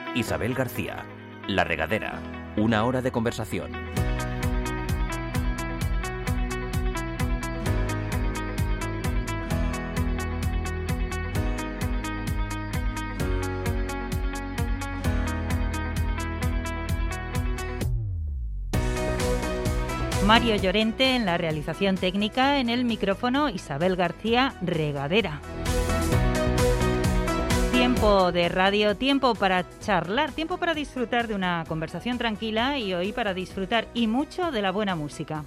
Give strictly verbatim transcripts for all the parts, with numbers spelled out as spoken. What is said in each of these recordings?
Isabel García, La Regadera, una hora de conversación. Mario Llorente en la realización técnica, en el micrófono Isabel García, Regadera. Tiempo de radio, tiempo para charlar, tiempo para disfrutar de una conversación tranquila y hoy para disfrutar y mucho de la buena música.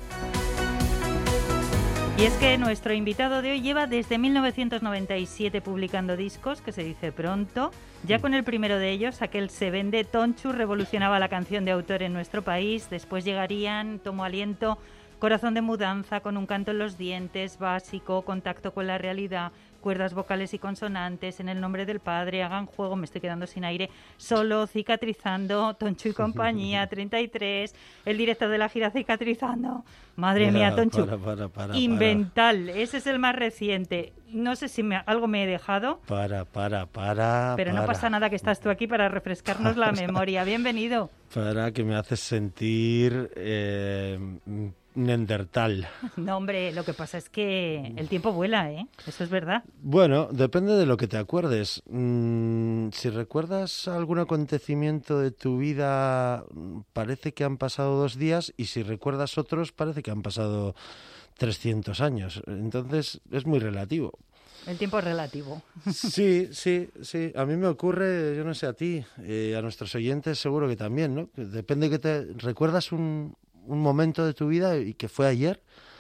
Y es que nuestro invitado de hoy lleva desde mil novecientos noventa y siete publicando discos, que se dice pronto. Ya con el primero de ellos, aquel Se Vende, Tonchu, revolucionaba la canción de autor en nuestro país. Después llegarían Tomo Aliento, Corazón de Mudanza, Con un canto en los dientes, Básico, Contacto con la realidad, Cuerdas vocales y consonantes, En el nombre del padre, Hagan juego, Me estoy quedando sin aire, Solo, Cicatrizando, Tonchu y compañía, treinta y tres, el directo de la gira Cicatrizando. Madre para, mía, Tonchu. Para, para, para, Invental, para. Ese es el más reciente. No sé si me, algo me he dejado. Para, para, para. Pero para. no pasa nada, que estás tú aquí para refrescarnos la memoria. Bienvenido. Para, que me haces sentir eh, Neandertal. No, hombre, lo que pasa es que el tiempo vuela, ¿eh? Eso es verdad. Bueno, depende de lo que te acuerdes. Mm, si recuerdas algún acontecimiento de tu vida, parece que han pasado dos días, y si recuerdas otros, parece que han pasado trescientos años. Entonces, es muy relativo. El tiempo es relativo. Sí, sí, sí. A mí me ocurre, yo no sé, a ti, eh, a nuestros oyentes seguro que también, ¿no? Depende que te recuerdas un, un momento de tu vida y que fue ayer,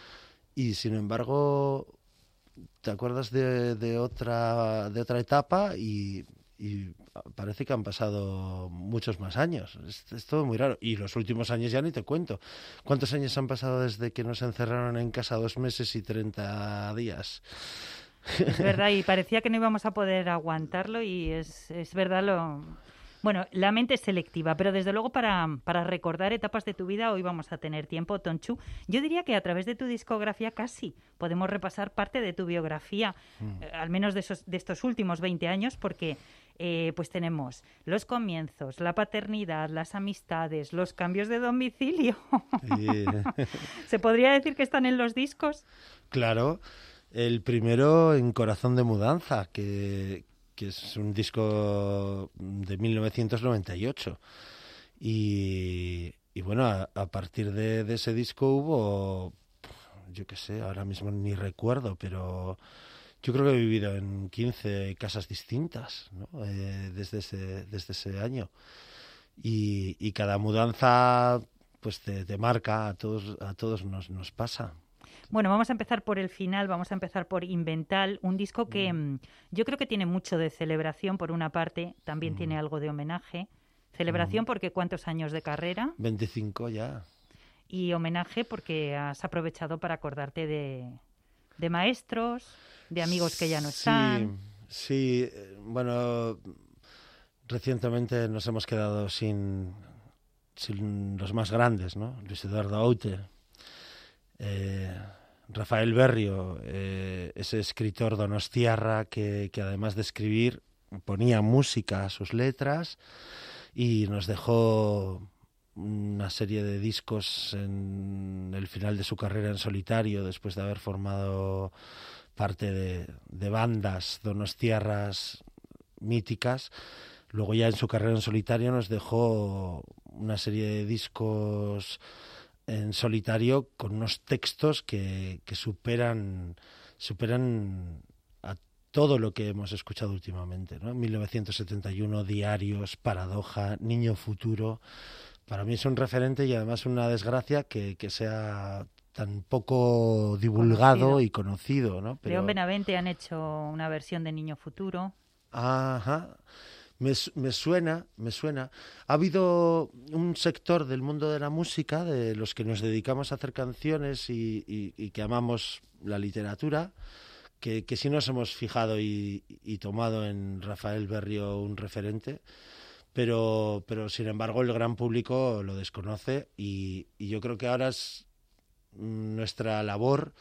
y sin embargo te acuerdas de, de otra de otra etapa y, y parece que han pasado muchos más años. Es, es todo muy raro. Y los últimos años ya ni te cuento. ¿Cuántos años han pasado desde que nos encerraron en casa? Dos meses y treinta días. Es verdad, y parecía que no íbamos a poder aguantarlo, y es, es verdad lo... Bueno, la mente es selectiva, pero desde luego para, para recordar etapas de tu vida hoy vamos a tener tiempo, Tonchu. Yo diría que a través de tu discografía casi podemos repasar parte de tu biografía, mm. eh, al menos de, esos, de estos últimos veinte años, porque eh, pues tenemos los comienzos, la paternidad, las amistades, los cambios de domicilio. Sí. ¿Se podría decir que están en los discos? Claro. El primero en Corazón de Mudanza, que, que es un disco de mil novecientos noventa y ocho. Y, y bueno, a, a partir de, de ese disco hubo, yo qué sé, ahora mismo ni recuerdo, pero yo creo que he vivido en quince casas distintas, ¿no? eh, desde, ese, desde ese año. Y, y cada mudanza pues te, te marca, a todos, a todos nos, nos pasa. Bueno, vamos a empezar por el final, vamos a empezar por Invental, un disco que mm. yo creo que tiene mucho de celebración por una parte, también mm. tiene algo de homenaje. Celebración mm. porque ¿cuántos años de carrera? veinticinco ya. Y homenaje porque has aprovechado para acordarte de, de maestros, de amigos que ya no están. Sí, sí, bueno, recientemente nos hemos quedado sin, sin los más grandes, ¿no? Luis Eduardo Aute. Eh, Rafael Berrio, eh, ese escritor donostiarra que, que además de escribir ponía música a sus letras, y nos dejó una serie de discos en el final de su carrera en solitario, después de haber formado parte de, de bandas donostiarras míticas. Luego ya en su carrera en solitario nos dejó una serie de discos en solitario con unos textos que, que superan superan a todo lo que hemos escuchado últimamente, ¿no? mil novecientos setenta y uno, Diarios, Paradoja, Niño Futuro. Para mí es un referente, y además una desgracia que, que sea tan poco divulgado conocido. y conocido, ¿no? Pero... León Benavente han hecho una versión de Niño Futuro. Ajá. Me, me suena, me suena. Ha habido un sector del mundo de la música, de los que nos dedicamos a hacer canciones y, y, y que amamos la literatura, que, que sí nos hemos fijado y, y tomado en Rafael Berrio un referente, pero, pero sin embargo el gran público lo desconoce, y, y yo creo que ahora es nuestra labor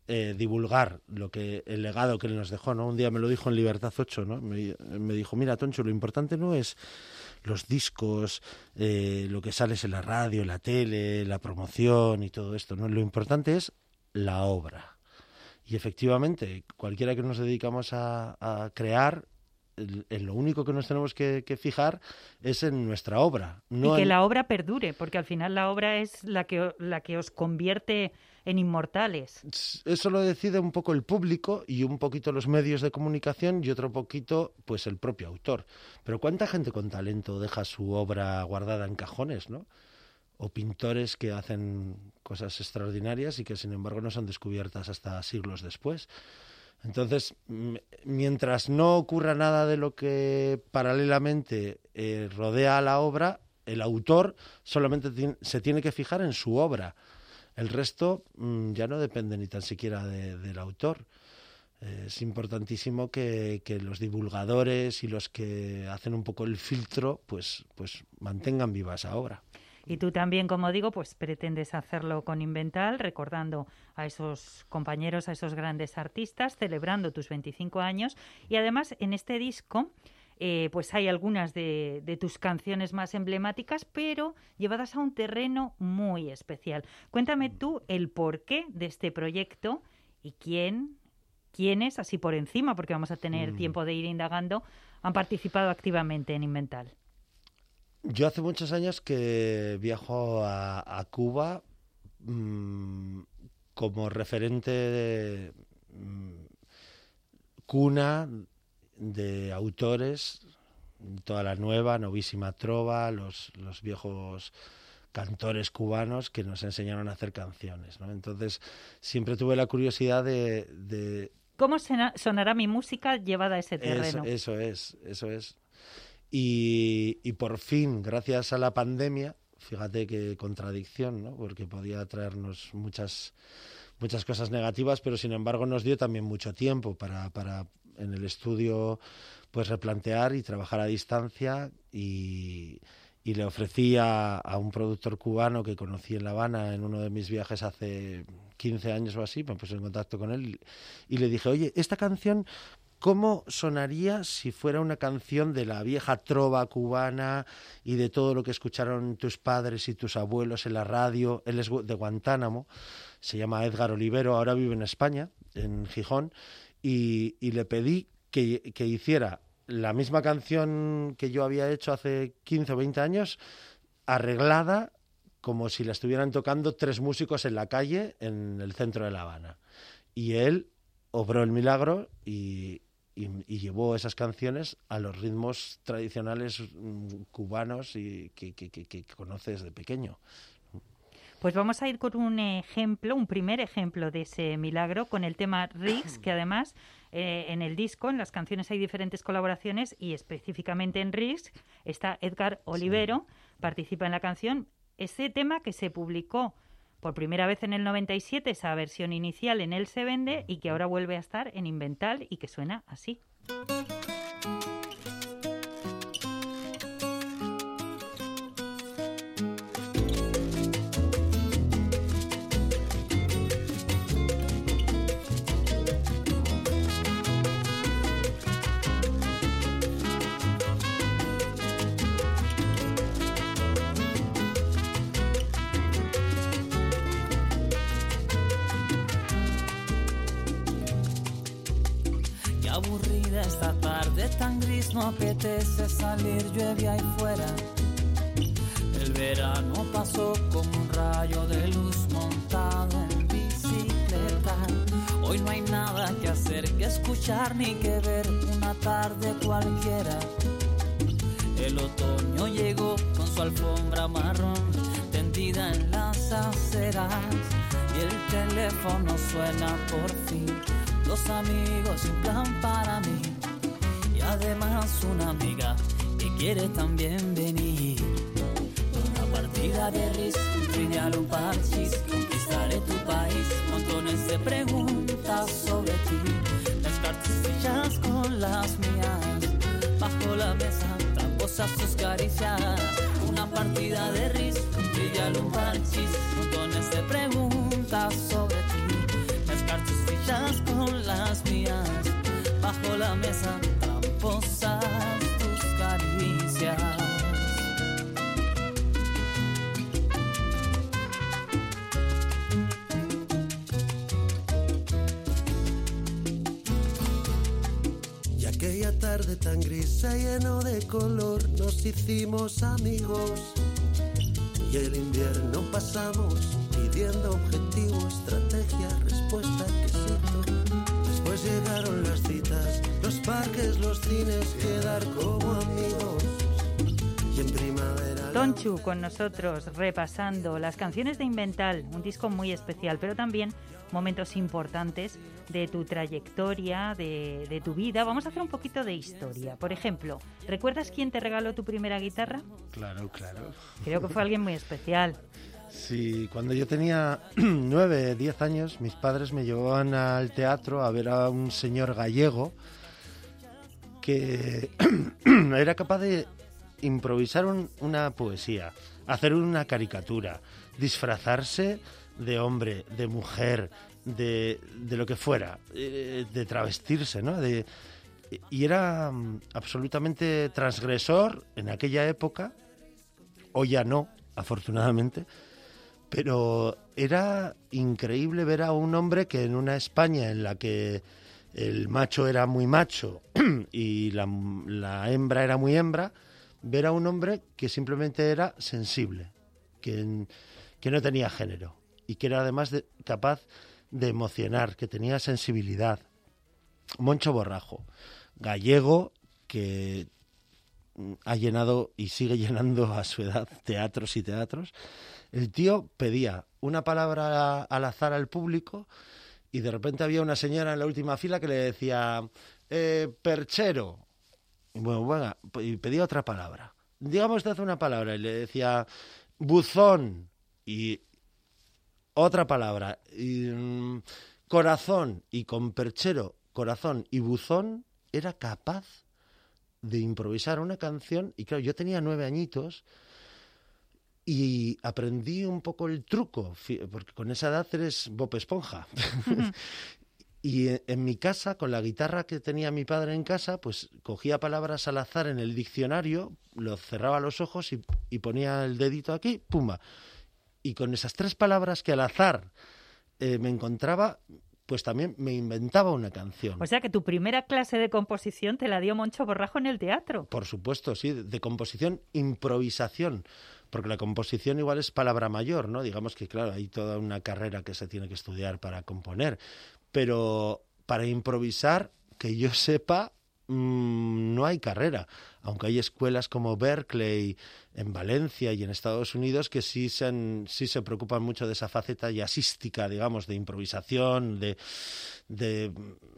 eh, divulgar lo que el legado que él nos dejó, ¿no? Un día me lo dijo en Libertad ocho, ¿no? Me, me dijo, mira, Tonchu, lo importante no es los discos, eh, lo que sales en la radio, en la tele, la promoción y todo esto, ¿no? Lo importante es la obra. Y efectivamente, cualquiera que nos dedicamos a, a crear, en lo único que nos tenemos que, que fijar es en nuestra obra. No y que en... la obra perdure, porque al final la obra es la que, la que os convierte en inmortales. Eso lo decide un poco el público y un poquito los medios de comunicación y otro poquito pues el propio autor. Pero ¿cuánta gente con talento deja su obra guardada en cajones, ¿no? O pintores que hacen cosas extraordinarias y que sin embargo no son descubiertas hasta siglos después. Entonces, mientras no ocurra nada de lo que paralelamente eh, rodea a la obra, el autor solamente tiene, se tiene que fijar en su obra. El resto mmm, ya no depende ni tan siquiera de, del autor. Eh, es importantísimo que, que los divulgadores y los que hacen un poco el filtro, pues, pues mantengan viva esa obra. Y tú también, como digo, pues pretendes hacerlo con Invental, recordando a esos compañeros, a esos grandes artistas, celebrando tus veinticinco años. Y además, en este disco, eh, pues hay algunas de, de tus canciones más emblemáticas, pero llevadas a un terreno muy especial. Cuéntame tú el porqué de este proyecto y quién, quiénes, así por encima, porque vamos a tener mm. tiempo de ir indagando, han participado activamente en Invental. Yo hace muchos años que viajo a, a Cuba mmm, como referente de, mmm, cuna de autores, toda la nueva, novísima trova, los, los viejos cantores cubanos que nos enseñaron a hacer canciones, ¿no? Entonces siempre tuve la curiosidad de... de ¿Cómo sonará mi música llevada a ese terreno? Eso, eso es, eso es. Y, y por fin, gracias a la pandemia, fíjate qué contradicción, ¿no? Porque podía traernos muchas, muchas cosas negativas, pero sin embargo nos dio también mucho tiempo para, para en el estudio pues replantear y trabajar a distancia y, y le ofrecí a, a un productor cubano que conocí en La Habana en uno de mis viajes hace quince años o así, me puse en contacto con él y le dije, oye, esta canción... ¿cómo sonaría si fuera una canción de la vieja trova cubana y de todo lo que escucharon tus padres y tus abuelos en la radio? Él es de Guantánamo, se llama Edgar Olivero, ahora vive en España, en Gijón, y, y le pedí que, que hiciera la misma canción que yo había hecho hace quince o veinte años, arreglada como si la estuvieran tocando tres músicos en la calle en el centro de La Habana. Y él obró el milagro y... Y, y llevó esas canciones a los ritmos tradicionales mm, cubanos y que, que, que, que conoce desde pequeño. Pues vamos a ir con un ejemplo, un primer ejemplo de ese milagro, con el tema Riggs, que además eh, en el disco, en las canciones hay diferentes colaboraciones y específicamente en Riggs está Edgar Olivero, sí. participa en la canción. Ese tema que se publicó por primera vez en el noventa y siete, esa versión inicial en Él se vende y que ahora vuelve a estar en Invental y que suena así. Esta tarde tan gris no apetece salir, llueve ahí fuera. El verano pasó como un rayo de luz montado en bicicleta. Hoy no hay nada que hacer, que escuchar ni que ver, una tarde cualquiera. El otoño llegó con su alfombra marrón tendida en las aceras y el teléfono suena por fin. Dos amigos y un plan para mí y además una amiga que quiere también venir. Una partida de ris, un trivial, un parchís, conquistaré tu país, montones de preguntas sobre ti, las cartillas con las mías, bajo la mesa, tramposas tus caricias. Una partida de ris, un trivial, un parchís, montones de preguntas sobre ti, las mezclar tus fichas con las mías, bajo la mesa tramposas tus caricias. Y aquella tarde tan gris y lleno de color nos hicimos amigos, y el invierno pasamos pidiendo objetivo, estrategia, respuesta, quesito. Después llegaron las citas, los parques, los cines, quedar como amigos. Y en primavera... Tonchu con nosotros repasando las canciones de Invental, un disco muy especial, pero también momentos importantes de tu trayectoria, de, de tu vida. Vamos a hacer un poquito de historia. Por ejemplo, ¿recuerdas quién te regaló tu primera guitarra? Claro, claro. Creo que fue alguien muy especial. Sí, cuando yo tenía nueve, diez años, mis padres me llevaban al teatro a ver a un señor gallego que era capaz de improvisar un, una poesía, hacer una caricatura, disfrazarse de hombre, de mujer, de, de lo que fuera, eh, de travestirse, ¿no? De, y era um, absolutamente transgresor en aquella época, hoy ya no, afortunadamente, pero era increíble ver a un hombre que en una España en la que el macho era muy macho y la, la hembra era muy hembra, ver a un hombre que simplemente era sensible, que, que no tenía género y que era además de, capaz de emocionar, que tenía sensibilidad. Moncho Borrajo, gallego, que ha llenado y sigue llenando a su edad teatros y teatros. El tío pedía una palabra al azar al público y de repente había una señora en la última fila que le decía eh, perchero. Y bueno, bueno, y pedía otra palabra. Digamos usted una palabra y le decía buzón y otra palabra y mm, corazón, y con perchero, corazón y buzón era capaz de improvisar una canción. Y claro, yo tenía nueve añitos y aprendí un poco el truco, porque con esa edad eres Bob Esponja. Y en mi casa, con la guitarra que tenía mi padre en casa, pues cogía palabras al azar en el diccionario, lo cerraba los ojos y, y ponía el dedito aquí, pumba. Y con esas tres palabras que al azar eh, me encontraba, pues también me inventaba una canción. O sea que tu primera clase de composición te la dio Moncho Borrajo en el teatro. Por supuesto, sí, de composición, improvisación, porque la composición igual es palabra mayor, ¿no? Digamos que, claro, hay toda una carrera que se tiene que estudiar para componer, pero para improvisar, que yo sepa, mmm, no hay carrera, aunque hay escuelas como Berkeley en Valencia y en Estados Unidos que sí se, han, sí se preocupan mucho de esa faceta jazzística, digamos, de improvisación, de, de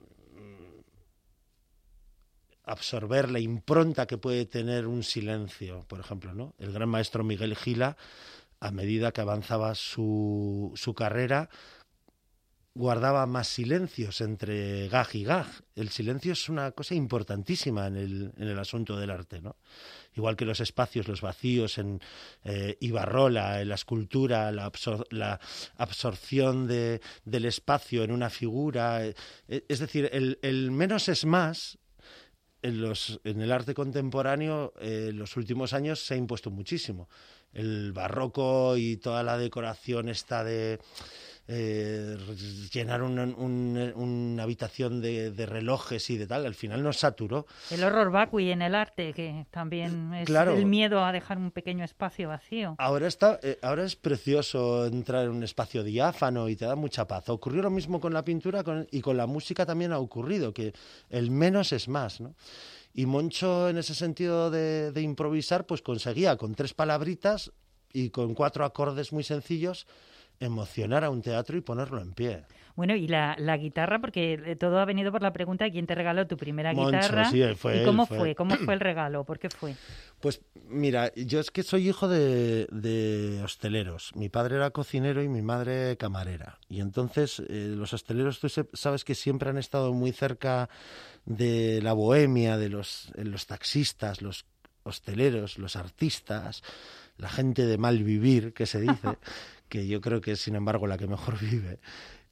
absorber la impronta que puede tener un silencio, por ejemplo, ¿no? El gran maestro Miguel Gila, a medida que avanzaba su, su carrera, guardaba más silencios entre gag y gag. El silencio es una cosa importantísima en el, en el asunto del arte, ¿no? Igual que los espacios, los vacíos en eh, Ibarrola, en la escultura, la, absor- la absorción de, del espacio en una figura. Eh, es decir, el, el menos es más. En, los, en el arte contemporáneo, eh, en los últimos años se ha impuesto muchísimo. El barroco y toda la decoración esta de eh, llenar una, un, una habitación de, de relojes y de tal, al final nos saturó. El horror vacui en el arte, que también es Claro. el miedo a dejar un pequeño espacio vacío. Ahora está, eh, ahora es precioso entrar en un espacio diáfano y te da mucha paz. Ocurrió lo mismo con la pintura con, y con la música también ha ocurrido, que el menos es más, ¿no? Y Moncho, en ese sentido de, de improvisar, pues conseguía con tres palabritas y con cuatro acordes muy sencillos emocionar a un teatro y ponerlo en pie. Bueno, y la, la guitarra, porque todo ha venido por la pregunta de quién te regaló tu primera Moncho, guitarra. sí, fue ¿Y él, cómo fue fue? él. ¿Cómo fue el regalo? ¿Por qué fue? Pues mira, yo es que soy hijo de, de hosteleros. Mi padre era cocinero y mi madre camarera. Y entonces eh, los hosteleros, tú sabes que siempre han estado muy cerca de la bohemia, de los, los taxistas, los hosteleros, los artistas, la gente de mal vivir, que se dice, que yo creo que es, sin embargo, la que mejor vive.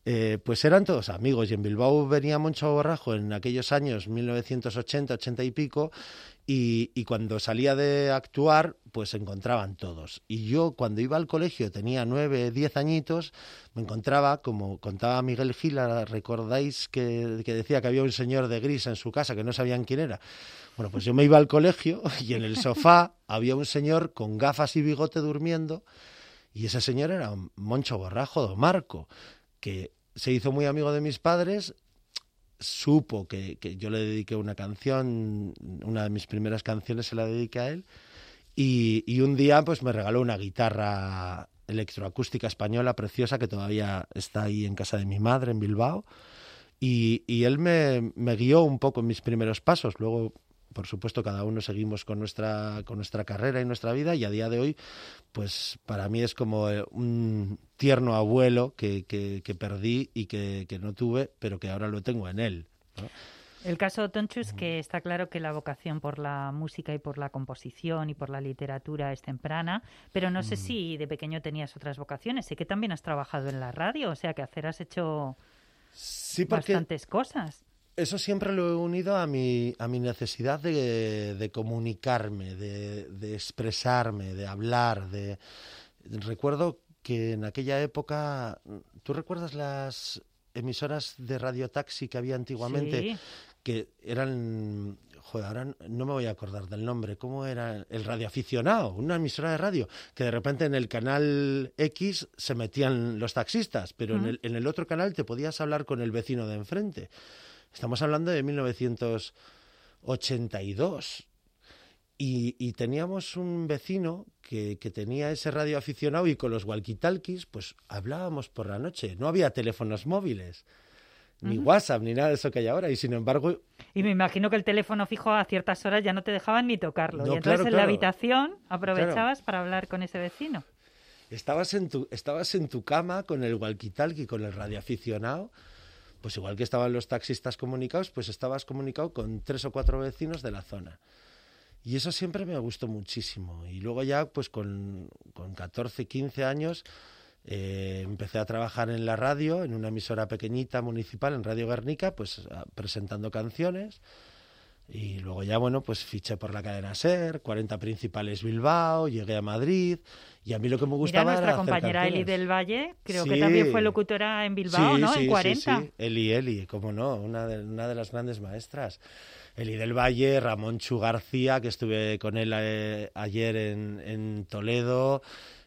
Eh, pues eran todos amigos, y en Bilbao venía Moncho Borrajo en aquellos años, mil novecientos ochenta, ochenta y pico, y, y cuando salía de actuar, pues se encontraban todos. Y yo, cuando iba al colegio, tenía nueve, diez añitos, me encontraba, como contaba Miguel Gila, ¿recordáis que, que decía que había un señor de gris en su casa que no sabían quién era? Bueno, pues yo me iba al colegio y en el sofá había un señor con gafas y bigote durmiendo, y ese señor era Moncho Borrajo, don Marco, que se hizo muy amigo de mis padres, supo que, que yo le dediqué una canción, una de mis primeras canciones se la dediqué a él, y, y un día pues me regaló una guitarra electroacústica española preciosa que todavía está ahí en casa de mi madre en Bilbao, y, y él me, me guió un poco en mis primeros pasos. Luego, por supuesto, cada uno seguimos con nuestra con nuestra carrera y nuestra vida, y a día de hoy, pues para mí es como un tierno abuelo que, que, que perdí y que, que no tuve, pero que ahora lo tengo en él, ¿no? El caso de Tonchu es que está claro que la vocación por la música y por la composición y por la literatura es temprana, pero no sé si de pequeño tenías otras vocaciones. Sé que también has trabajado en la radio, o sea que hacer has hecho sí, porque bastantes cosas. Eso siempre lo he unido a mi, a mi necesidad de, de comunicarme, de, de expresarme, de hablar. De... Recuerdo que en aquella época, ¿tú recuerdas las emisoras de radiotaxi que había antiguamente? Sí. Que eran, joder, ahora no me voy a acordar del nombre, ¿cómo era? El radioaficionado, una emisora de radio, que de repente en el canal X se metían los taxistas, pero uh-huh. en, el, en el otro canal te podías hablar con el vecino de enfrente. Estamos hablando de mil novecientos ochenta y dos. Y, y teníamos un vecino que, que tenía ese radioaficionado, y con los walkie-talkies pues hablábamos por la noche. No había teléfonos móviles, ni uh-huh. WhatsApp, ni nada de eso que hay ahora. Y sin embargo... Y me imagino que el teléfono fijo a ciertas horas ya no te dejaban ni tocarlo. No, y entonces claro, en claro. la habitación aprovechabas claro. para hablar con ese vecino. Estabas en tu, estabas en tu cama con el walkie-talkie, con el radioaficionado. Pues igual que estaban los taxistas comunicados, pues estabas comunicado con tres o cuatro vecinos de la zona. Y eso siempre me gustó muchísimo. Y luego ya, pues con, con catorce, quince años, eh, empecé a trabajar en la radio, en una emisora pequeñita municipal, en Radio Guernica, pues a, presentando canciones. Y luego ya, bueno, pues fiché por la cadena SER, cuarenta Principales Bilbao, llegué a Madrid, y a mí lo que me gustaba Mira, era nuestra hacer compañera canciones. Eli del Valle, creo Sí. que también fue locutora en Bilbao, sí, ¿no? Sí, en cuarenta. Sí, sí, Eli, Eli, cómo no, una de, una de las grandes maestras. Eli del Valle, Ramón Chu García, que estuve con él eh, ayer en, en Toledo,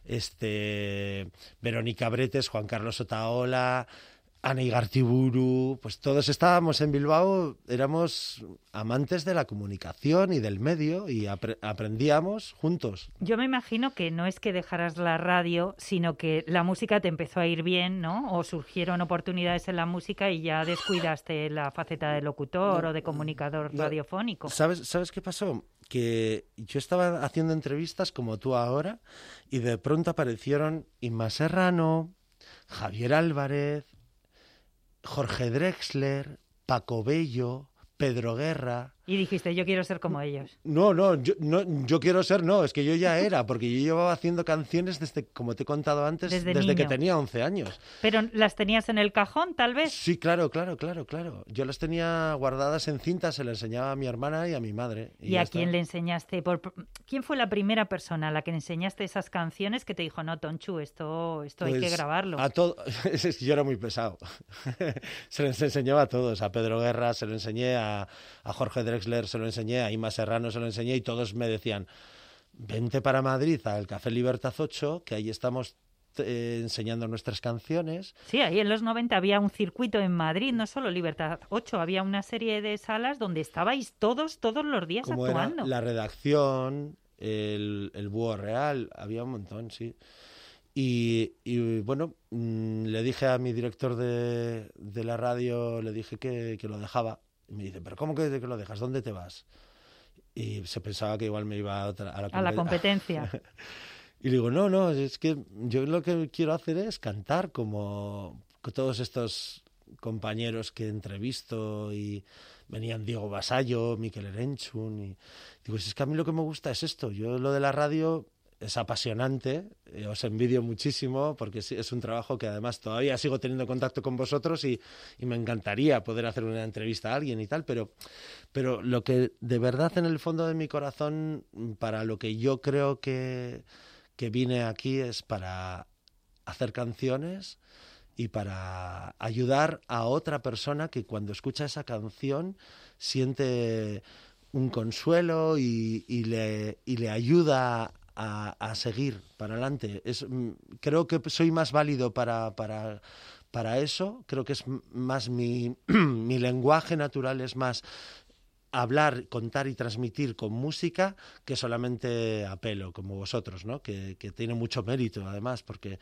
este, Verónica Bretes, Juan Carlos Otaola, Ana Igartiburu, pues todos estábamos en Bilbao, éramos amantes de la comunicación y del medio, y apre- aprendíamos juntos. Yo me imagino que no es que dejaras la radio, sino que la música te empezó a ir bien, ¿no? O surgieron oportunidades en la música y ya descuidaste la faceta de locutor no, o de comunicador no, radiofónico. ¿Sabes, ¿Sabes qué pasó? Que yo estaba haciendo entrevistas como tú ahora, y de pronto aparecieron Inma Serrano, Javier Álvarez, Jorge Drexler, Paco Bello, Pedro Guerra. Y dijiste, yo quiero ser como ellos. No, no, yo, no, yo quiero ser, no, es que yo ya era, porque yo llevaba haciendo canciones desde, como te he contado antes, desde, desde niño. que tenía once años. ¿Pero las tenías en el cajón, tal vez? Sí, claro, claro, claro, claro. Yo las tenía guardadas en cintas, se las enseñaba a mi hermana y a mi madre. ¿Y, ¿Y a está. quién le enseñaste? Por, ¿Quién fue la primera persona a la que enseñaste esas canciones que te dijo, no, Tonchu, esto, esto Pues hay que grabarlo? A todo, yo era muy pesado. Se les enseñaba a todos, a Pedro Guerra se lo enseñé, a, a Jorge Drexler se lo enseñé, a Inma Serrano se lo enseñé, y todos me decían, vente para Madrid al Café Libertad ocho, que ahí estamos eh, enseñando nuestras canciones. Sí, ahí en los noventa había un circuito en Madrid, no solo Libertad ocho, había una serie de salas donde estabais todos, todos los días Como actuando. Era la redacción, el, el Búho Real, había un montón, sí. Y, y bueno, mmm, le dije a mi director de, de la radio, le dije que, que lo dejaba. Y me dice, ¿pero cómo que, que lo dejas? ¿Dónde te vas? Y se pensaba que igual me iba a, otra, a, la, a la competencia. Y le digo, no, no, es que yo lo que quiero hacer es cantar como todos estos compañeros que entrevisto, y venían Diego Basallo, Mikel Erenchun, y digo, es que a mí lo que me gusta es esto. Yo lo de la radio es apasionante, eh, os envidio muchísimo porque es, es un trabajo que además todavía sigo teniendo contacto con vosotros y, y me encantaría poder hacer una entrevista a alguien y tal, pero, pero lo que de verdad en el fondo de mi corazón, para lo que yo creo que, que vine aquí es para hacer canciones y para ayudar a otra persona que cuando escucha esa canción siente un consuelo y, y, le, y le ayuda a, a seguir para adelante. Es, creo que soy más válido para, para, para eso, creo que es más mi, mi lenguaje natural, es más hablar, contar y transmitir con música que solamente a pelo, como vosotros, ¿no? Que, que tiene mucho mérito, además, porque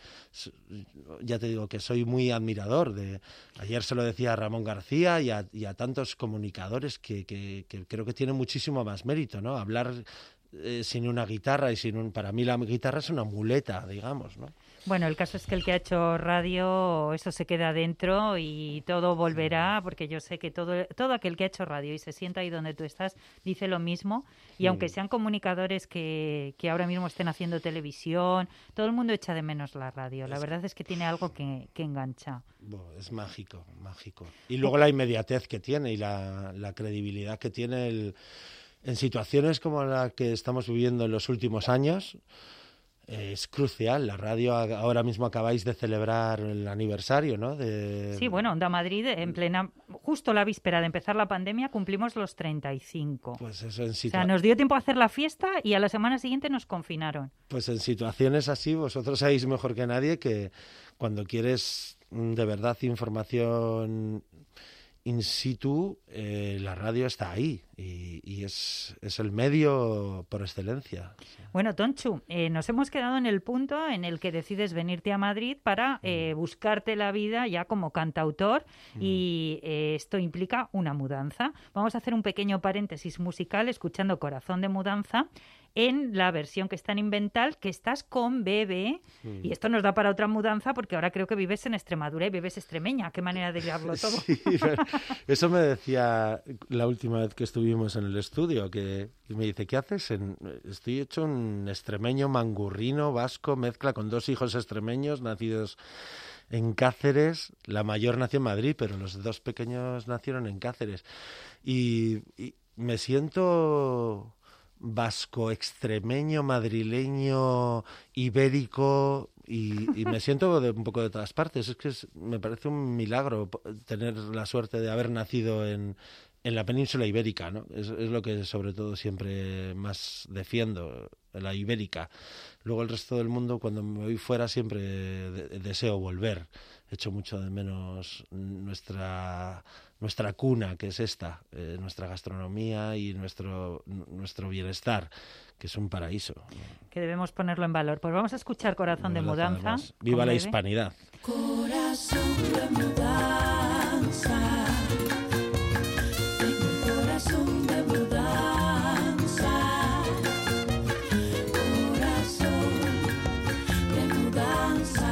ya te digo que soy muy admirador de... Ayer se lo decía a Ramón García y a, y a tantos comunicadores que, que, que creo que tiene muchísimo más mérito, ¿no? Hablar eh, sin una guitarra y sin un... Para mí la guitarra es una muleta, digamos, ¿no? Bueno, el caso es que el que ha hecho radio, eso se queda dentro y todo volverá, porque yo sé que todo, todo aquel que ha hecho radio y se sienta ahí donde tú estás, dice lo mismo. Y aunque sean comunicadores que, que ahora mismo estén haciendo televisión, todo el mundo echa de menos la radio. La verdad es que tiene algo que, que engancha. Bueno, es mágico, mágico. Y luego la inmediatez que tiene y la, la credibilidad que tiene el, en situaciones como la que estamos viviendo en los últimos años. Es crucial. La radio, ahora mismo acabáis de celebrar el aniversario, ¿no? De... Sí, bueno, Onda Madrid, en plena, justo la víspera de empezar la pandemia, cumplimos los treinta y cinco. Pues eso en situa... O sea, nos dio tiempo a hacer la fiesta y a la semana siguiente nos confinaron. Pues en situaciones así, vosotros sabéis mejor que nadie que cuando quieres de verdad información in situ, eh, la radio está ahí y, y es, es el medio por excelencia. Bueno, Tonchu, eh, nos hemos quedado en el punto en el que decides venirte a Madrid para eh, buscarte la vida ya como cantautor mm. y eh, esto implica una mudanza. Vamos a hacer un pequeño paréntesis musical escuchando Corazón de Mudanza en la versión que está en Invental, que estás con Bebe, mm. y esto nos da para otra mudanza porque ahora creo que vives en Extremadura y bebes extremeña. Qué manera de liarlo todo. Sí, eso me decía la última vez que estuvimos en el estudio, que me dice, ¿qué haces? En... Estoy hecho un extremeño mangurrino, vasco, mezcla con dos hijos extremeños nacidos en Cáceres. La mayor nació en Madrid, pero los dos pequeños nacieron en Cáceres. Y, y me siento... vasco, extremeño, madrileño, ibérico y, y me siento de un poco de todas partes. Es que es, me parece un milagro tener la suerte de haber nacido en, en la península ibérica, ¿no? Es, es lo que sobre todo siempre más defiendo, la ibérica. Luego el resto del mundo, cuando me voy fuera, siempre de, deseo volver. Echo mucho de menos nuestra... nuestra cuna, que es esta, eh, nuestra gastronomía y nuestro, nuestro bienestar, que es un paraíso. Que debemos ponerlo en valor. Pues vamos a escuchar Corazón de Mudanza. Viva la hispanidad. Corazón de mudanza, tengo un corazón de mudanza, corazón de mudanza.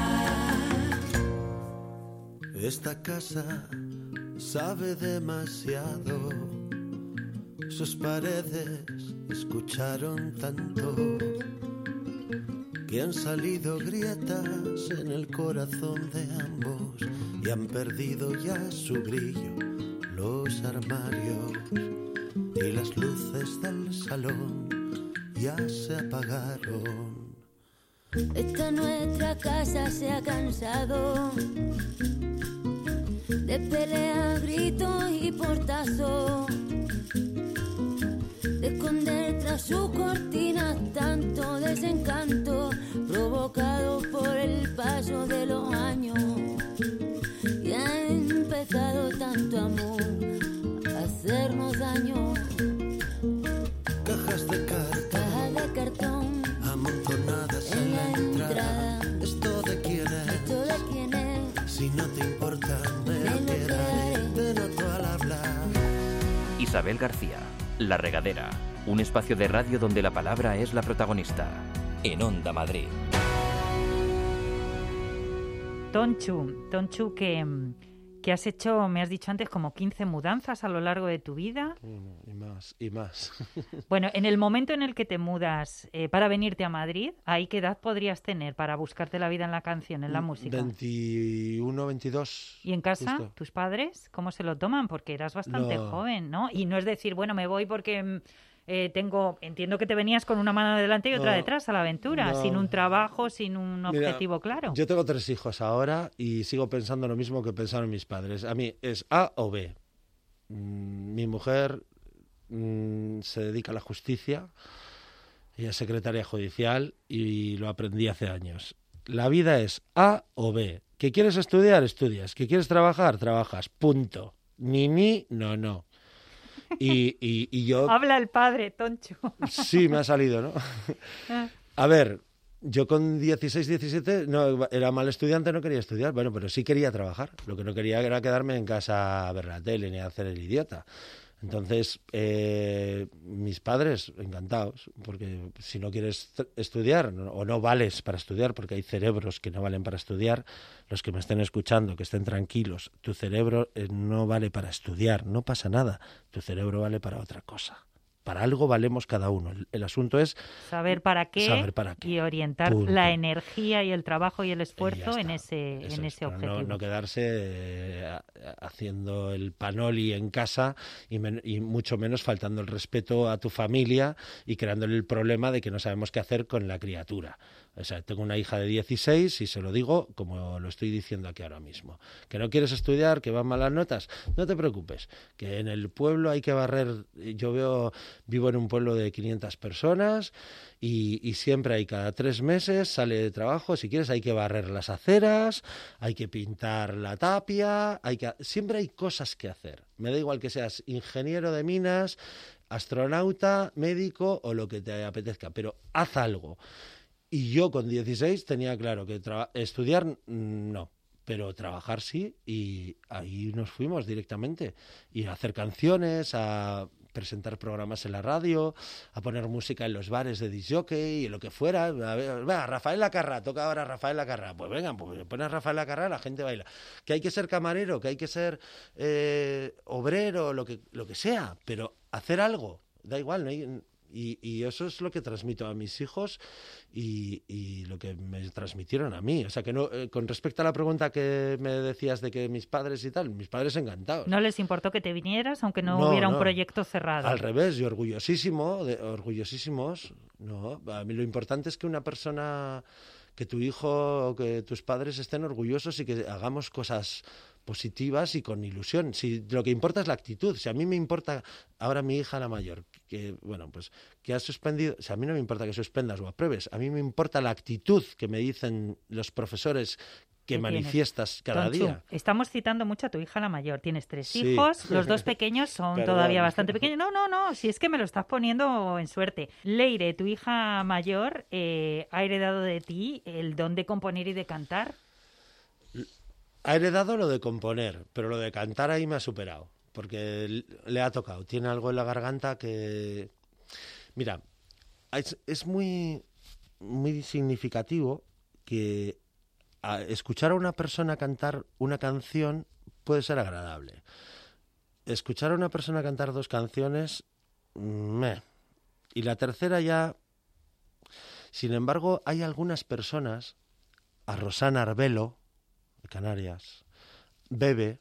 Esta casa sabe demasiado, sus paredes escucharon tanto que han salido grietas en el corazón de ambos y han perdido ya su brillo los armarios y las luces del salón ya se apagaron. Esta nuestra casa se ha cansado de peleas, gritos y portazos, de esconder tras sus cortinas tanto desencanto provocado por el paso de los años. Y ha empezado tanto amor a hacernos daño. Cajas de cartón, cajas de cartón amontonadas en, en la la entrada. entrada. ¿Esto de quién es? ¿Esto de quién es? Si no te importa, me Me lo lo quedaré. quedaré. Te noto al hablar. Isabel García, La Regadera, un espacio de radio donde la palabra es la protagonista. En Onda Madrid. Tonchu, Tonchu que, Que has hecho, me has dicho antes, como quince mudanzas a lo largo de tu vida. Bueno, y más, y más. Bueno, en el momento en el que te mudas eh, para venirte a Madrid, ¿ahí qué edad podrías tener para buscarte la vida en la canción, en la música? veintiuno, veintidós. ¿Y en casa, justo. tus padres, cómo se lo toman? Porque eras bastante No. joven, ¿no? Y no es decir, bueno, me voy porque eh, tengo... Entiendo que te venías con una mano delante y otra No, detrás a la aventura, no. sin un trabajo, sin un Mira, objetivo claro. Yo tengo tres hijos ahora y sigo pensando lo mismo que pensaron mis padres. A mí es A o B. Mm, mi mujer mm, se dedica a la justicia, ella es secretaria judicial y lo aprendí hace años. La vida es A o B. ¿Que quieres estudiar? Estudias. ¿Que quieres trabajar? Trabajas. Punto. Ni, ni, no, no. Y, y, y yo... Habla el padre, Tonchu. Sí, me ha salido, ¿no? A ver, yo con dieciséis, diecisiete no, era mal estudiante, no quería estudiar, bueno, pero sí quería trabajar. Lo que no quería era quedarme en casa a ver la tele ni a hacer el idiota. Entonces, eh, mis padres, encantados, porque si no quieres estudiar no, o no vales para estudiar, porque hay cerebros que no valen para estudiar, los que me estén escuchando, que estén tranquilos, tu cerebro eh, no vale para estudiar, no pasa nada, tu cerebro vale para otra cosa. Para algo valemos cada uno. El, el asunto es Saber para qué, saber para qué. y orientar Punto. la energía y el trabajo y el esfuerzo Y en ya ese, está. Eso en es, ese pero objetivo. No, no quedarse eh, haciendo el panoli en casa y, men- y mucho menos faltando el respeto a tu familia y creándole el problema de que no sabemos qué hacer con la criatura. O sea, tengo una hija de dieciséis y se lo digo como lo estoy diciendo aquí ahora mismo. ¿Que no quieres estudiar? ¿Que van malas notas? No te preocupes, que en el pueblo hay que barrer. Yo veo, vivo en un pueblo de quinientas personas y, y siempre hay, cada tres meses sale de trabajo, si quieres hay que barrer las aceras, hay que pintar la tapia, hay que, siempre hay cosas que hacer. Me da igual que seas ingeniero de minas, astronauta, médico o lo que te apetezca, pero haz algo. Y yo con dieciséis tenía claro que traba- estudiar mm, no, pero trabajar sí, y ahí nos fuimos directamente. Y a hacer canciones, a presentar programas en la radio, a poner música en los bares de disc jockey y lo que fuera. A ver, venga, Rafael Lacarra, toca ahora Rafael Lacarra. Pues venga, pues pones Rafael Lacarra, la gente baila. Que hay que ser camarero, que hay que ser eh, obrero, lo que, lo que sea, pero hacer algo, da igual, no hay... Y, y eso es lo que transmito a mis hijos y, y lo que me transmitieron a mí. O sea, que no, eh, con respecto a la pregunta que me decías de que mis padres y tal, mis padres encantados. ¿No les importó que te vinieras, aunque no, No, hubiera un no. proyecto cerrado? Al revés, yo orgullosísimo, de, orgullosísimos. No, a mí lo importante es que una persona, que tu hijo o que tus padres estén orgullosos y que hagamos cosas positivas y con ilusión. Si lo que importa es la actitud. Si a mí me importa ahora mi hija la mayor, que bueno, pues que ha suspendido, si a mí no me importa que suspendas o apruebes, a mí me importa la actitud que me dicen los profesores que manifiestas cada Tonchu, día. estamos citando mucho a tu hija la mayor. Tienes tres Sí. hijos, los dos pequeños son Perdón. todavía bastante pequeños. No, no, no, si es que me lo estás poniendo en suerte. Leire, tu hija mayor, eh, ha heredado de ti el don de componer y de cantar. Ha heredado lo de componer, pero lo de cantar ahí me ha superado, porque le ha tocado. Tiene algo en la garganta que... Mira, es, es muy, muy significativo que a escuchar a una persona cantar una canción puede ser agradable. Escuchar a una persona cantar dos canciones, meh. Y la tercera ya... Sin embargo, hay algunas personas, a Rosana Arbelo, de Canarias, Bebe,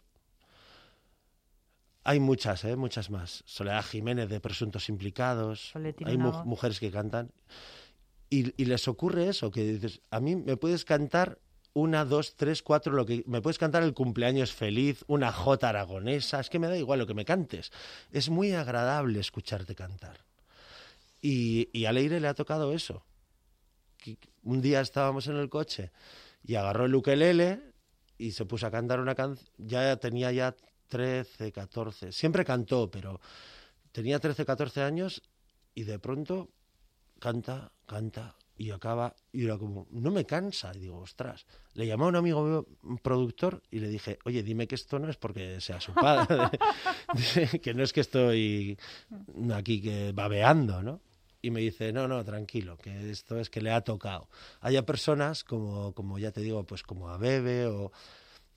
hay muchas, ¿eh? muchas más. Soledad Jiménez de Presuntos Implicados, Sole tiene hay una mu- voz. mujeres que cantan. Y, y les ocurre eso, que dices, a mí me puedes cantar una, dos, tres, cuatro, lo que me puedes cantar el cumpleaños feliz, una jota aragonesa, es que me da igual lo que me cantes. Es muy agradable escucharte cantar. Y, y a Leire le ha tocado eso. Que un día estábamos en el coche y agarró el ukelele y se puso a cantar una canción. Ya tenía ya trece, catorce. Siempre cantó, pero tenía trece, catorce años y de pronto canta, canta y acaba. Y era como, no me cansa. Y digo, ostras. Le llamó a un amigo mío, un productor, y le dije, oye, dime que esto no es porque sea su padre. Que no es que estoy aquí que babeando, ¿no? Y me dice, no, no, tranquilo, que esto es que le ha tocado. Hay personas, como, como ya te digo, pues como a Bebe o...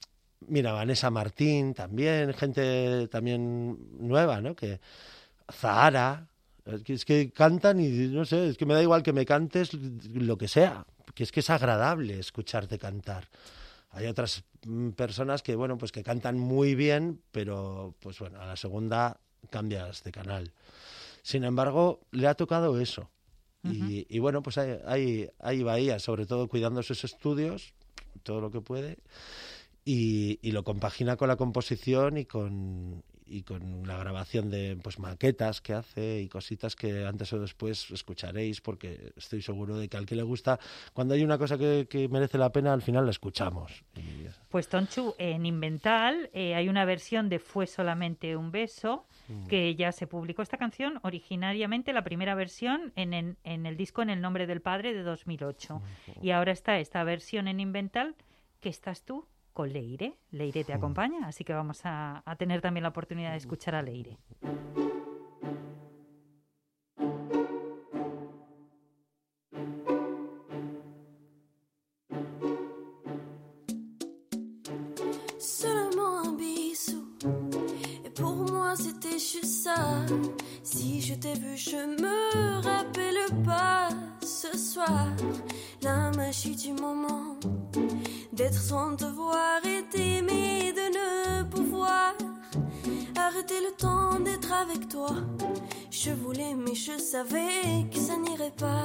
mira, Vanessa Martín también, gente también nueva, ¿no? Que Zahara, es que cantan y no sé, es que me da igual que me cantes lo que sea, que es que es agradable escucharte cantar. Hay otras personas que, bueno, pues que cantan muy bien, pero pues bueno, a la segunda cambias de canal. Sin embargo, le ha tocado eso. Uh-huh. Y, y bueno, pues ahí, ahí, ahí va ella, sobre todo cuidando sus estudios, todo lo que puede, y, y lo compagina con la composición y con, y con la grabación de pues maquetas que hace y cositas que antes o después escucharéis, porque estoy seguro de que al que le gusta, cuando hay una cosa que, que merece la pena, al final la escuchamos. Y... Pues Tonchu, en Invental eh, hay una versión de Fue solamente un beso, que ya se publicó esta canción, originariamente la primera versión en, en, en el disco En el nombre del padre de dos mil ocho. Uh-huh. Y ahora está esta versión en Invental, que estás tú con Leire. Leire te acompaña, así que vamos a, a tener también la oportunidad de escuchar a Leire. Si je t'ai vu, je me rappelle pas ce soir la magie du moment, d'être sans te voir et d'aimer, de ne pouvoir arrêter le temps d'être avec toi. Je voulais mais je savais que ça n'irait pas.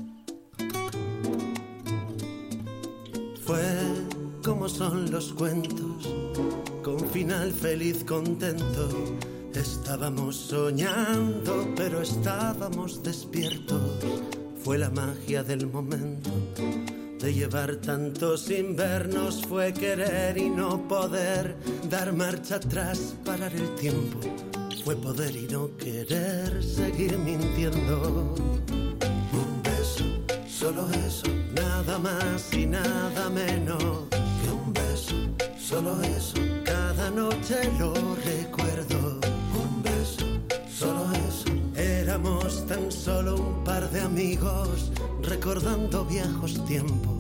Fue como son los cuentos, con final feliz, contento. Estábamos soñando, pero estábamos despiertos. Fue la magia del momento, de llevar tanto sin vernos. Fue querer y no poder, dar marcha atrás, parar el tiempo. Fue poder y no querer, seguir mintiendo. Un beso, solo eso, nada más y nada menos que un beso, solo eso. Cada noche lo recuerdo. Solo eso, éramos tan solo un par de amigos recordando viejos tiempos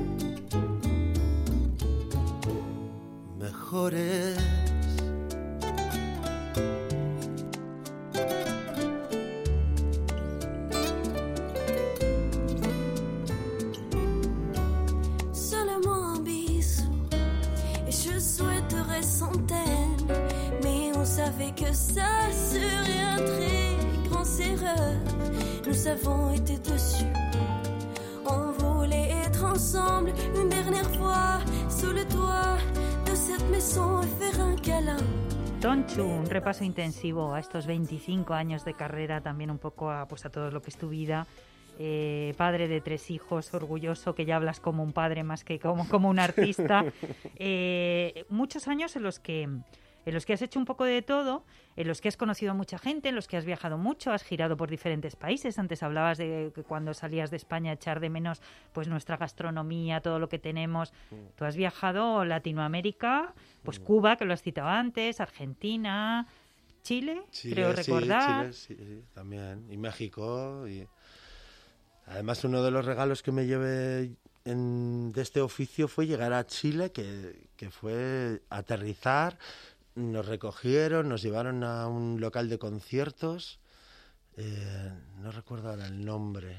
mejores. Seulement un bisou et je souhaiterais centaines, mais on savait que ça serait un très grand erreur. Nous avons été dessus. On voulait être ensemble une dernière fois sous le toit de cette maison et faire un câlin. Tonchu, un repaso intensivo a estos veinticinco años de carrera, también un poco a, pues a todo lo que es tu vida. Eh, padre de tres hijos, orgulloso, que ya hablas como un padre más que como, como un artista. Eh, muchos años en los que... en los que has hecho un poco de todo, en los que has conocido a mucha gente, en los que has viajado mucho, has girado por diferentes países. Antes hablabas de que cuando salías de España echar de menos pues nuestra gastronomía, todo lo que tenemos. Tú has viajado a Latinoamérica, pues Cuba, que lo has citado antes, Argentina, Chile, Chile creo sí, recordar. Chile, sí, sí, también, y México. Y... además, uno de los regalos que me llevé en, de este oficio fue llegar a Chile, que, que fue aterrizar. Nos recogieron, nos llevaron a un local de conciertos, eh, no recuerdo ahora el nombre.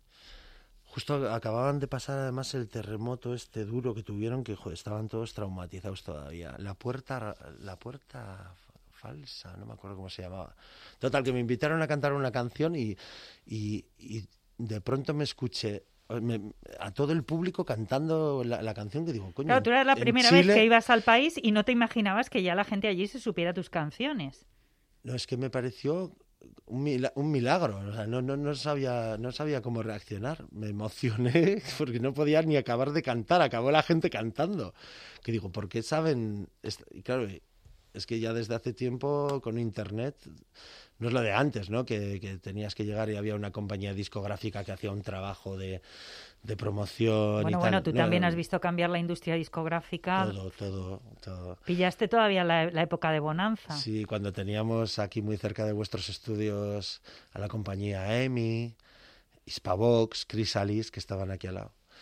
Justo acababan de pasar además el terremoto este duro que tuvieron, que joder, estaban todos traumatizados todavía. La puerta, la puerta falsa, no me acuerdo cómo se llamaba. Total, que me invitaron a cantar una canción y, y, y de pronto me escuché Me, a todo el público cantando la, la canción, que digo, coño. Claro, tú eras la primera Chile... vez que ibas al país y no te imaginabas que ya la gente allí se supiera tus canciones. No, es que me pareció un, mila- un milagro. O sea, no, no, no, sabía, no sabía cómo reaccionar. Me emocioné porque no podía ni acabar de cantar. Acabó la gente cantando. Que digo, ¿por qué saben? Y claro, es que ya desde hace tiempo con internet... no es lo de antes, ¿no? Que, que tenías que llegar y había una compañía discográfica que hacía un trabajo de, de promoción. Bueno, y bueno, tal. tú no, también has visto cambiar la industria discográfica. Todo, todo, todo. ¿Pillaste todavía la, la época de bonanza? Sí, cuando teníamos aquí muy cerca de vuestros estudios a la compañía EMI, Hispavox, Chrysalis, que estaban aquí al lado.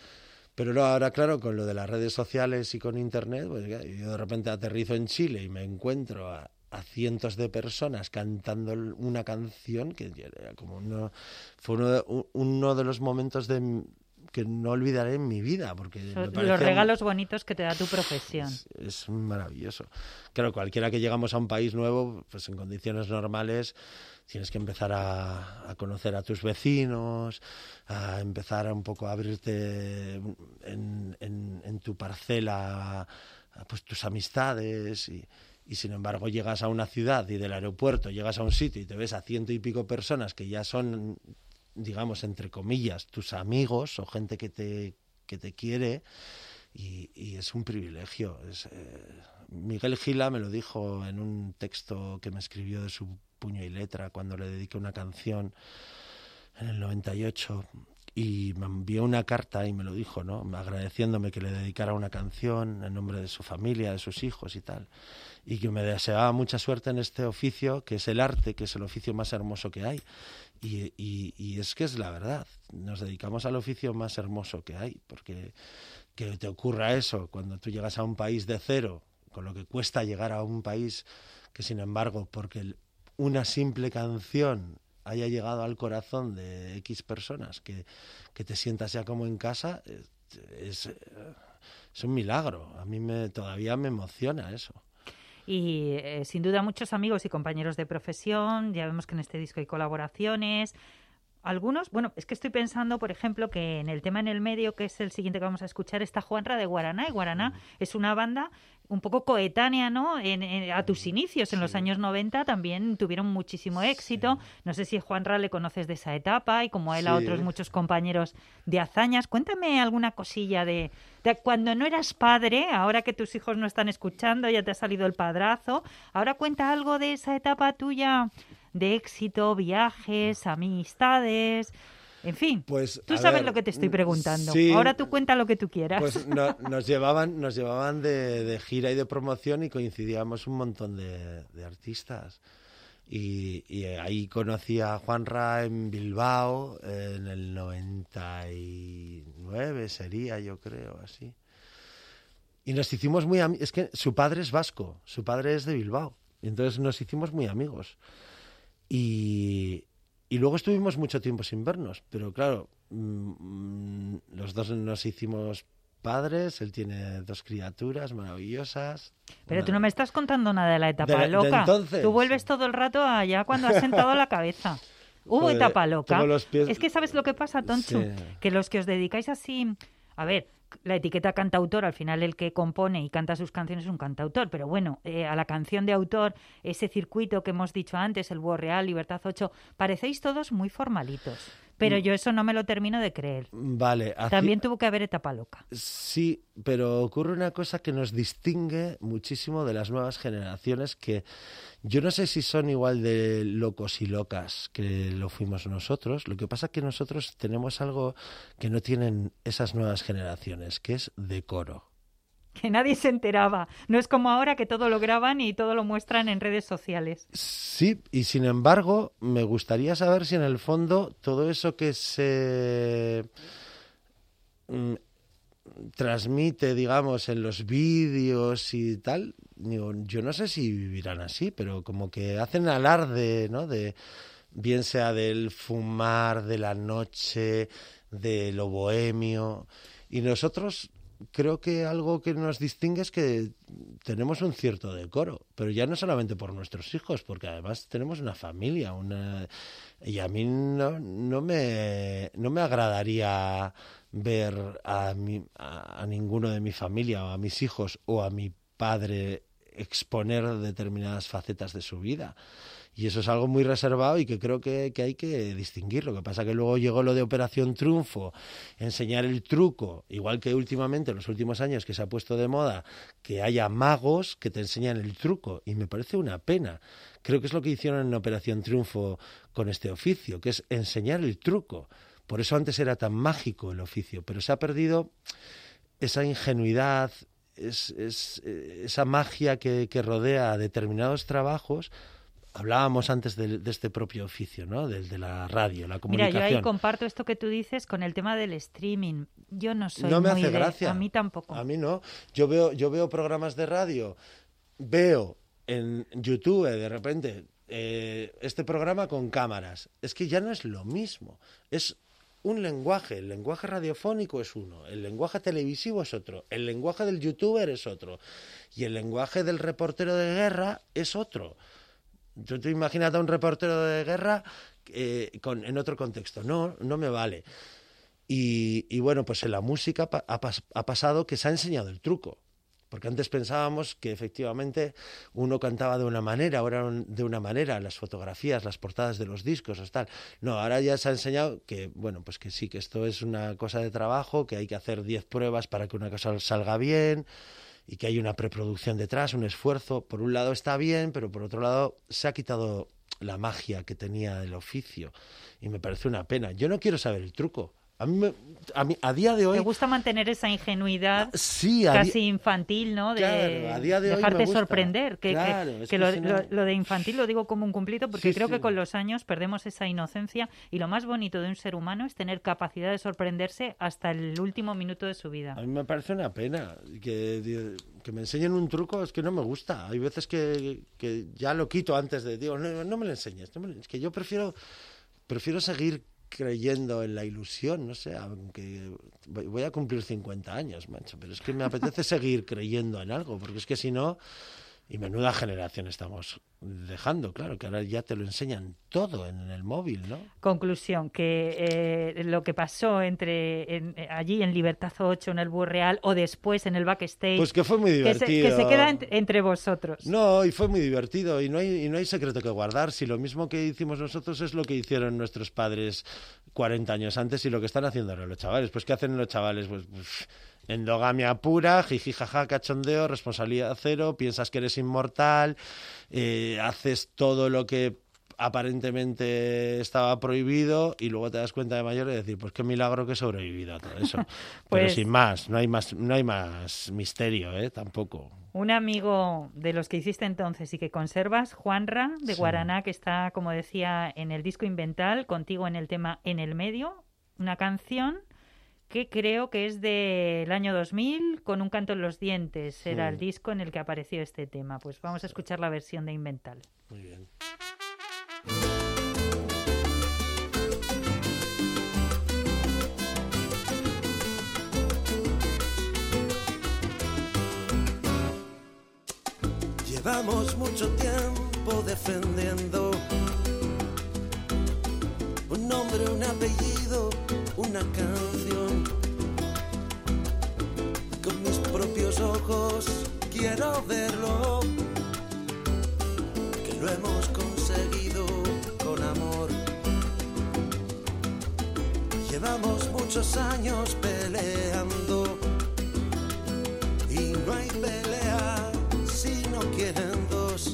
Pero no, ahora, claro, con lo de las redes sociales y con Internet, pues yo de repente aterrizo en Chile y me encuentro a, a cientos de personas cantando una canción que era como uno, fue uno de, uno de los momentos de, que no olvidaré en mi vida. Porque me Los parecía, regalos bonitos que te da tu profesión. Es, es maravilloso. Claro, cualquiera que llegamos a un país nuevo, pues en condiciones normales tienes que empezar a, a conocer a tus vecinos, a empezar a un poco a abrirte en, en, en tu parcela, a, pues tus amistades y, y sin embargo llegas a una ciudad y del aeropuerto llegas a un sitio y te ves a ciento y pico personas que ya son, digamos, entre comillas, tus amigos o gente que te, que te quiere y, y es un privilegio. Es, eh, Miguel Gila me lo dijo en un texto que me escribió de su puño y letra cuando le dediqué una canción en el noventa y ocho y me envió una carta y me lo dijo, ¿no? Agradeciéndome que le dedicara una canción en nombre de su familia, de sus hijos y tal, y que me deseaba mucha suerte en este oficio que es el arte, que es el oficio más hermoso que hay. Y, y, y es que es la verdad, nos dedicamos al oficio más hermoso que hay, porque que te ocurra eso cuando tú llegas a un país de cero, con lo que cuesta llegar a un país que sin embargo, porque el, una simple canción haya llegado al corazón de X personas, que, que te sientas ya como en casa, es, es un milagro. A mí me, todavía me emociona eso. Y eh, sin duda muchos amigos y compañeros de profesión, ya vemos que en este disco hay colaboraciones. Algunos, bueno, es que estoy pensando, por ejemplo, que en el tema En el Medio, que es el siguiente que vamos a escuchar, está Juanra de Guaraná, y Guaraná mm. es una banda un poco coetánea, ¿no? En, en, a tus inicios, en sí. los años noventa, también tuvieron muchísimo éxito. Sí. No sé si a Juanra le conoces de esa etapa, y como a él sí. a otros muchos compañeros de hazañas. Cuéntame alguna cosilla de, de cuando no eras padre, ahora que tus hijos no están escuchando, ya te ha salido el padrazo. Ahora cuenta algo de esa etapa tuya de éxito, viajes, amistades, en fin, pues, tú sabes ver, lo que te estoy preguntando. Sí, ahora tú cuenta lo que tú quieras. Pues no, nos llevaban, nos llevaban de, de gira y de promoción y coincidíamos un montón de, de artistas. Y, y ahí conocí a Juanra en Bilbao en el noventa y nueve sería, yo creo, así. Y nos hicimos muy amigos. Es que su padre es vasco, su padre es de Bilbao. Y entonces nos hicimos muy amigos. Y, y luego estuvimos mucho tiempo sin vernos, pero claro, mmm, los dos nos hicimos padres, él tiene dos criaturas maravillosas. Pero una... tú no me estás contando nada de la etapa de, loca. De entonces, tú vuelves todo el rato allá cuando has sentado la cabeza. Hubo pues, etapa loca. Pies... Es que ¿sabes lo que pasa, Tonchu? Sí. Que los que os dedicáis así... A ver, la etiqueta cantautor, al final el que compone y canta sus canciones es un cantautor, pero bueno, eh, a la canción de autor, ese circuito que hemos dicho antes, el Búho Real, Libertad ocho, parecéis todos muy formalitos, pero yo eso no me lo termino de creer. Vale. Haci... También tuvo que haber etapa loca. Sí, pero ocurre una cosa que nos distingue muchísimo de las nuevas generaciones, que yo no sé si son igual de locos y locas que lo fuimos nosotros. Lo que pasa es que nosotros tenemos algo que no tienen esas nuevas generaciones, que es decoro. Que nadie se enteraba. No es como ahora que todo lo graban y todo lo muestran en redes sociales. Sí, y sin embargo, me gustaría saber si en el fondo todo eso que se mm, transmite, digamos, en los vídeos y tal, digo, yo no sé si vivirán así, pero como que hacen alarde, ¿no? De, bien sea del fumar, de la noche, de lo bohemio. Y nosotros... creo que algo que nos distingue es que tenemos un cierto decoro, pero ya no solamente por nuestros hijos, porque además tenemos una familia, una y a mí no, no me no me agradaría ver a, mi, a, a ninguno de mi familia o a mis hijos o a mi padre exponer determinadas facetas de su vida. Y eso es algo muy reservado y que creo que, que hay que distinguir. Lo que pasa que luego llegó lo de Operación Triunfo, enseñar el truco, igual que últimamente, en los últimos años, que se ha puesto de moda, que haya magos que te enseñan el truco. Y me parece una pena. Creo que es lo que hicieron en Operación Triunfo con este oficio, que es enseñar el truco. Por eso antes era tan mágico el oficio, pero se ha perdido esa ingenuidad, es, es, esa magia que, que rodea a determinados trabajos. Hablábamos antes de, de este propio oficio, ¿no? Del de la radio, la comunicación. Mira, yo ahí comparto esto que tú dices con el tema del streaming. Yo no soy no me muy hace de... gracia. A mí tampoco. A mí no. Yo veo, yo veo programas de radio, veo en YouTube de repente eh, este programa con cámaras. Es que ya no es lo mismo. Es un lenguaje. El lenguaje radiofónico es uno, el lenguaje televisivo es otro, el lenguaje del youtuber es otro y el lenguaje del reportero de guerra es otro. Yo te imagínate a un reportero de guerra eh, con, en otro contexto. No, no me vale. Y, y bueno, pues en la música pa- ha, pas- ha pasado que se ha enseñado el truco. Porque antes pensábamos que efectivamente uno cantaba de una manera, ahora de una manera, las fotografías, las portadas de los discos o tal. No, ahora ya se ha enseñado que, bueno, pues que sí, que esto es una cosa de trabajo, que hay que hacer diez pruebas para que una cosa salga bien y que hay una preproducción detrás, un esfuerzo. Por un lado está bien, pero por otro lado se ha quitado la magia que tenía el oficio y me parece una pena. Yo no quiero saber el truco. A mí, me, a mí, a día de hoy... ¿Te gusta mantener esa ingenuidad sí, a casi di... infantil, ¿no? De claro, a día de dejarte hoy me gusta. sorprender. Que, claro, que, es que, que lo, si no... lo, lo de infantil lo digo como un cumplido porque sí, creo sí. que con los años perdemos esa inocencia y lo más bonito de un ser humano es tener capacidad de sorprenderse hasta el último minuto de su vida. A mí me parece una pena que, que me enseñen un truco, es que no me gusta. Hay veces que, que ya lo quito antes de... Digo, no, no me lo enseñes. No me lo... Es que yo prefiero, prefiero seguir creyendo en la ilusión, no sé, aunque voy a cumplir cincuenta años, macho, pero es que me apetece seguir creyendo en algo, porque es que si no, y menuda generación estamos dejando, claro, que ahora ya te lo enseñan todo en el móvil, ¿no? Conclusión, que eh, lo que pasó entre en, allí en Libertad ocho, en el Burreal, o después en el backstage... Pues que fue muy divertido. Que se, que se queda ent- entre vosotros. No, y fue muy divertido, y no hay, y no hay secreto que guardar. Si lo mismo que hicimos nosotros es lo que hicieron nuestros padres cuarenta años antes y lo que están haciendo ahora los chavales. Pues ¿qué hacen los chavales? Pues... pues endogamia pura, jiji, jaja, cachondeo, responsabilidad cero, piensas que eres inmortal, eh, haces todo lo que aparentemente estaba prohibido y luego te das cuenta de mayor y decir, pues qué milagro que he sobrevivido a todo eso. Pues, pero sin más, no hay más, no hay más misterio, ¿eh? Tampoco. Un amigo de los que hiciste entonces y que conservas, Juanra, de sí. Guaraná, que está, como decía, en el disco Invental, contigo en el tema En el Medio, una canción que creo que es del año dos mil, con un canto en los dientes. Era sí. el disco en el que apareció este tema. Pues vamos a escuchar la versión de Invental. Muy bien. Llevamos mucho tiempo defendiendo un nombre, un apellido, una canción. Con mis propios ojos quiero verlo, que lo hemos conseguido con amor. Llevamos muchos años peleando y no hay pelea si no quieren dos.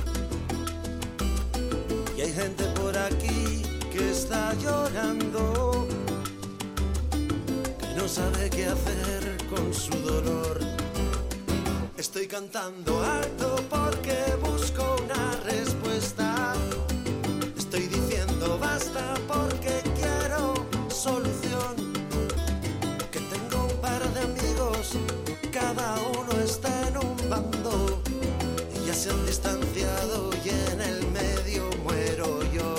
Y hay gente por aquí que está llorando, que no sabe qué hacer con su dolor. Estoy cantando alto porque busco una respuesta. Estoy diciendo basta porque quiero solución. Que tengo un par de amigos, cada uno está en un bando y ya se han distanciado y en el medio muero yo.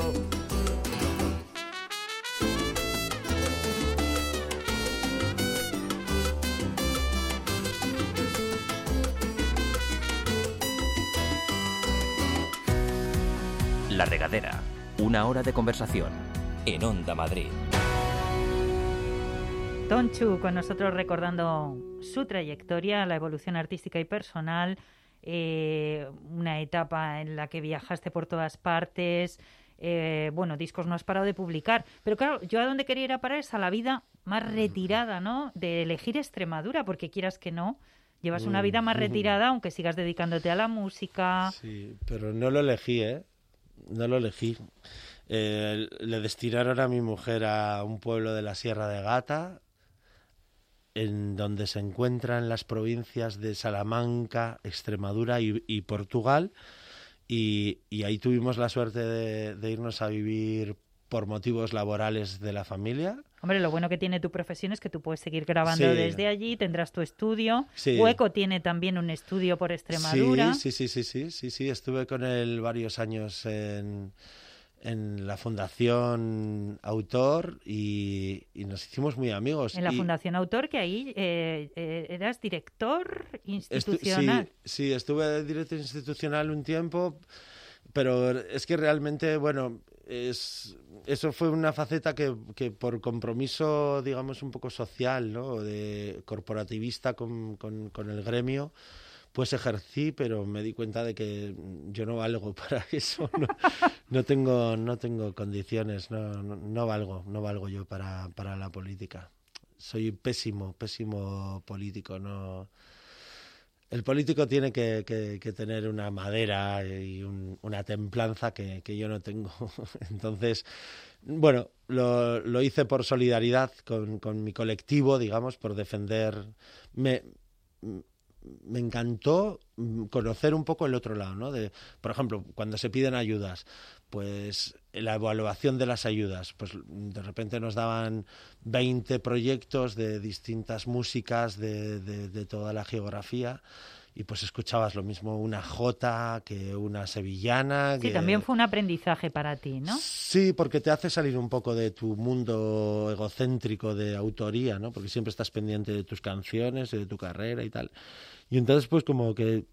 La Regadera, una hora de conversación en Onda Madrid. Tonchu con nosotros recordando su trayectoria, la evolución artística y personal, eh, una etapa en la que viajaste por todas partes, eh, bueno, discos no has parado de publicar, pero claro, yo a donde quería ir a parar es a la vida más retirada, ¿no? De elegir Extremadura, porque quieras que no, llevas una vida más retirada, aunque sigas dedicándote a la música. Sí, pero no lo elegí, ¿eh? No lo elegí. Eh, le destinaron a mi mujer a un pueblo de la Sierra de Gata, en donde se encuentran las provincias de Salamanca, Extremadura y, y Portugal, y, y ahí tuvimos la suerte de, de irnos a vivir por motivos laborales de la familia, Hombre, lo bueno que tiene tu profesión es que tú puedes seguir grabando Sí. desde allí, tendrás tu estudio. Sí. Hueco tiene también un estudio por Extremadura. Sí, sí, sí, sí, sí, sí, sí. Estuve con él varios años en, en la Fundación Autor y, y nos hicimos muy amigos. En la y Fundación Autor, que ahí eh, eh, eras director estu- institucional. sí, sí, estuve de director institucional un tiempo, pero es que realmente, bueno, es, eso fue una faceta que, que por compromiso, digamos, un poco social, ¿no? De corporativista con, con, con el gremio, pues ejercí, pero me di cuenta de que yo no valgo para eso, no, no tengo, no tengo condiciones, no, no, no valgo, no valgo yo para, para la política. Soy pésimo, pésimo político, no. El político tiene que, que, que tener una madera y un, una templanza que, que yo no tengo. Entonces, bueno, lo, lo hice por solidaridad con, con mi colectivo, digamos, por defender. Me, me encantó conocer un poco el otro lado, ¿no? De, por ejemplo, cuando se piden ayudas, pues la evaluación de las ayudas, pues de repente nos daban veinte proyectos de distintas músicas de, de, de toda la geografía y pues escuchabas lo mismo una jota que una sevillana. Sí, que... también fue un aprendizaje para ti, ¿no? Sí, porque te hace salir un poco de tu mundo egocéntrico de autoría, ¿no? Porque siempre estás pendiente de tus canciones, de tu carrera y tal. Y entonces pues como que...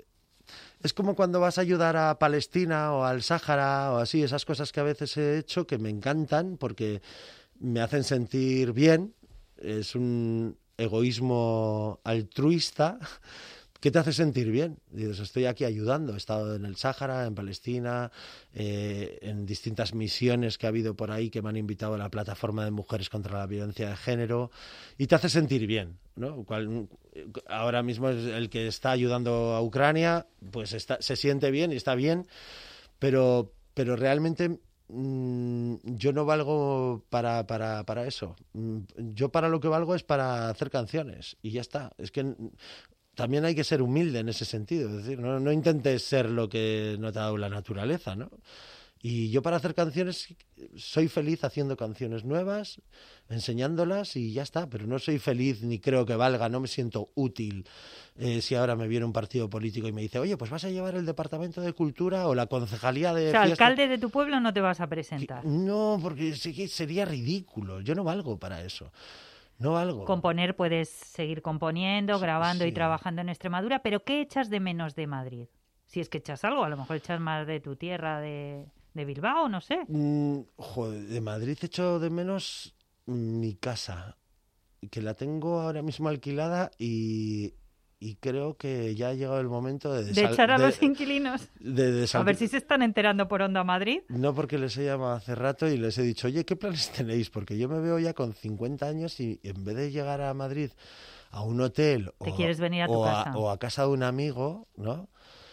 Es como cuando vas a ayudar a Palestina o al Sáhara o así, esas cosas que a veces he hecho que me encantan porque me hacen sentir bien. Es un egoísmo altruista que te hace sentir bien. Dices, estoy aquí ayudando. He estado en el Sáhara, en Palestina, eh, en distintas misiones que ha habido por ahí que me han invitado a la plataforma de mujeres contra la violencia de género y te hace sentir bien, ¿no? Cual, ahora mismo es el que está ayudando a Ucrania, pues está, se siente bien y está bien, pero, pero realmente mmm, yo no valgo para, para, para eso. Yo para lo que valgo es para hacer canciones y ya está. Es que también hay que ser humilde en ese sentido, es decir, no, no intentes ser lo que no te ha dado la naturaleza, ¿no? Y yo para hacer canciones soy feliz haciendo canciones nuevas, enseñándolas y ya está, pero no soy feliz ni creo que valga, no me siento útil eh, si ahora me viene un partido político y me dice, oye, pues vas a llevar el Departamento de Cultura o la Concejalía de O sea, Fiesta. alcalde de tu pueblo no te vas a presentar. No, porque sería ridículo, yo no valgo para eso. No algo. Componer puedes seguir componiendo, grabando sí. y trabajando en Extremadura, pero ¿qué echas de menos de Madrid? Si es que echas algo, a lo mejor echas más de tu tierra, de, de Bilbao, no sé. Mm, joder, de Madrid echo de menos mi casa, que la tengo ahora mismo alquilada y, y creo que ya ha llegado el momento de... De echar a de, los inquilinos. De, de a ver si se están enterando por Onda Madrid. No, porque les he llamado hace rato y les he dicho, oye, ¿qué planes tenéis? Porque yo me veo ya con cincuenta años y en vez de llegar a Madrid a un hotel ¿Te o, quieres venir a tu o, casa? A, o a casa de un amigo, ¿no?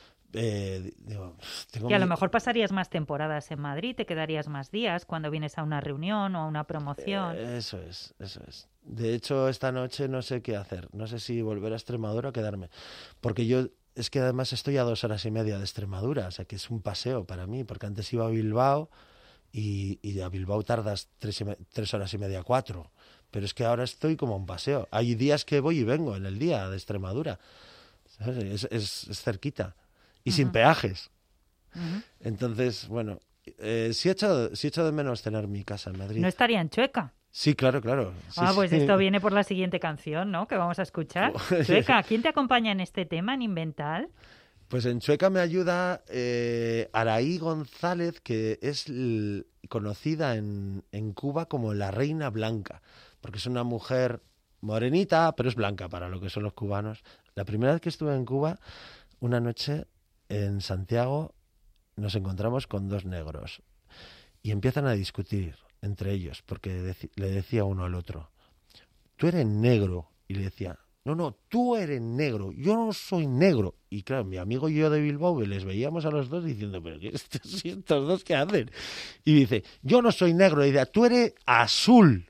Eh, digo, tengo que a mi... lo mejor pasarías más temporadas en Madrid, te quedarías más días cuando vienes a una reunión o a una promoción. Eh, eso es, eso es. De hecho, esta noche no sé qué hacer. No sé si volver a Extremadura o quedarme. Porque yo, es que además estoy a dos horas y media de Extremadura, o sea que es un paseo para mí, porque antes iba a Bilbao y, y a Bilbao tardas tres, y me, tres horas y media, cuatro. Pero es que ahora estoy como un paseo. Hay días que voy y vengo en el día de Extremadura. ¿Sabes? Es, es, es cerquita. Y uh-huh. sin peajes. Uh-huh. Entonces, bueno, eh, sí, he hecho, sí he hecho de menos tener mi casa en Madrid. ¿No estaría en Chueca? Sí, claro, claro. Sí, ah, pues sí. esto viene por la siguiente canción, ¿no? Que vamos a escuchar. Chueca, ¿quién te acompaña en este tema, en Invental? Pues en Chueca me ayuda eh, Araí González, que es l- conocida en, en Cuba como la Reina Blanca, porque es una mujer morenita, pero es blanca para lo que son los cubanos. La primera vez que estuve en Cuba, una noche en Santiago, nos encontramos con dos negros y empiezan a discutir entre ellos, porque dec- le decía uno al otro, tú eres negro, y le decía, no, no, tú eres negro, yo no soy negro. Y claro, mi amigo y yo de Bilbao les veíamos a los dos diciendo, pero ¿qué estos, estos dos qué hacen? Y dice, yo no soy negro, y dice, tú eres azul.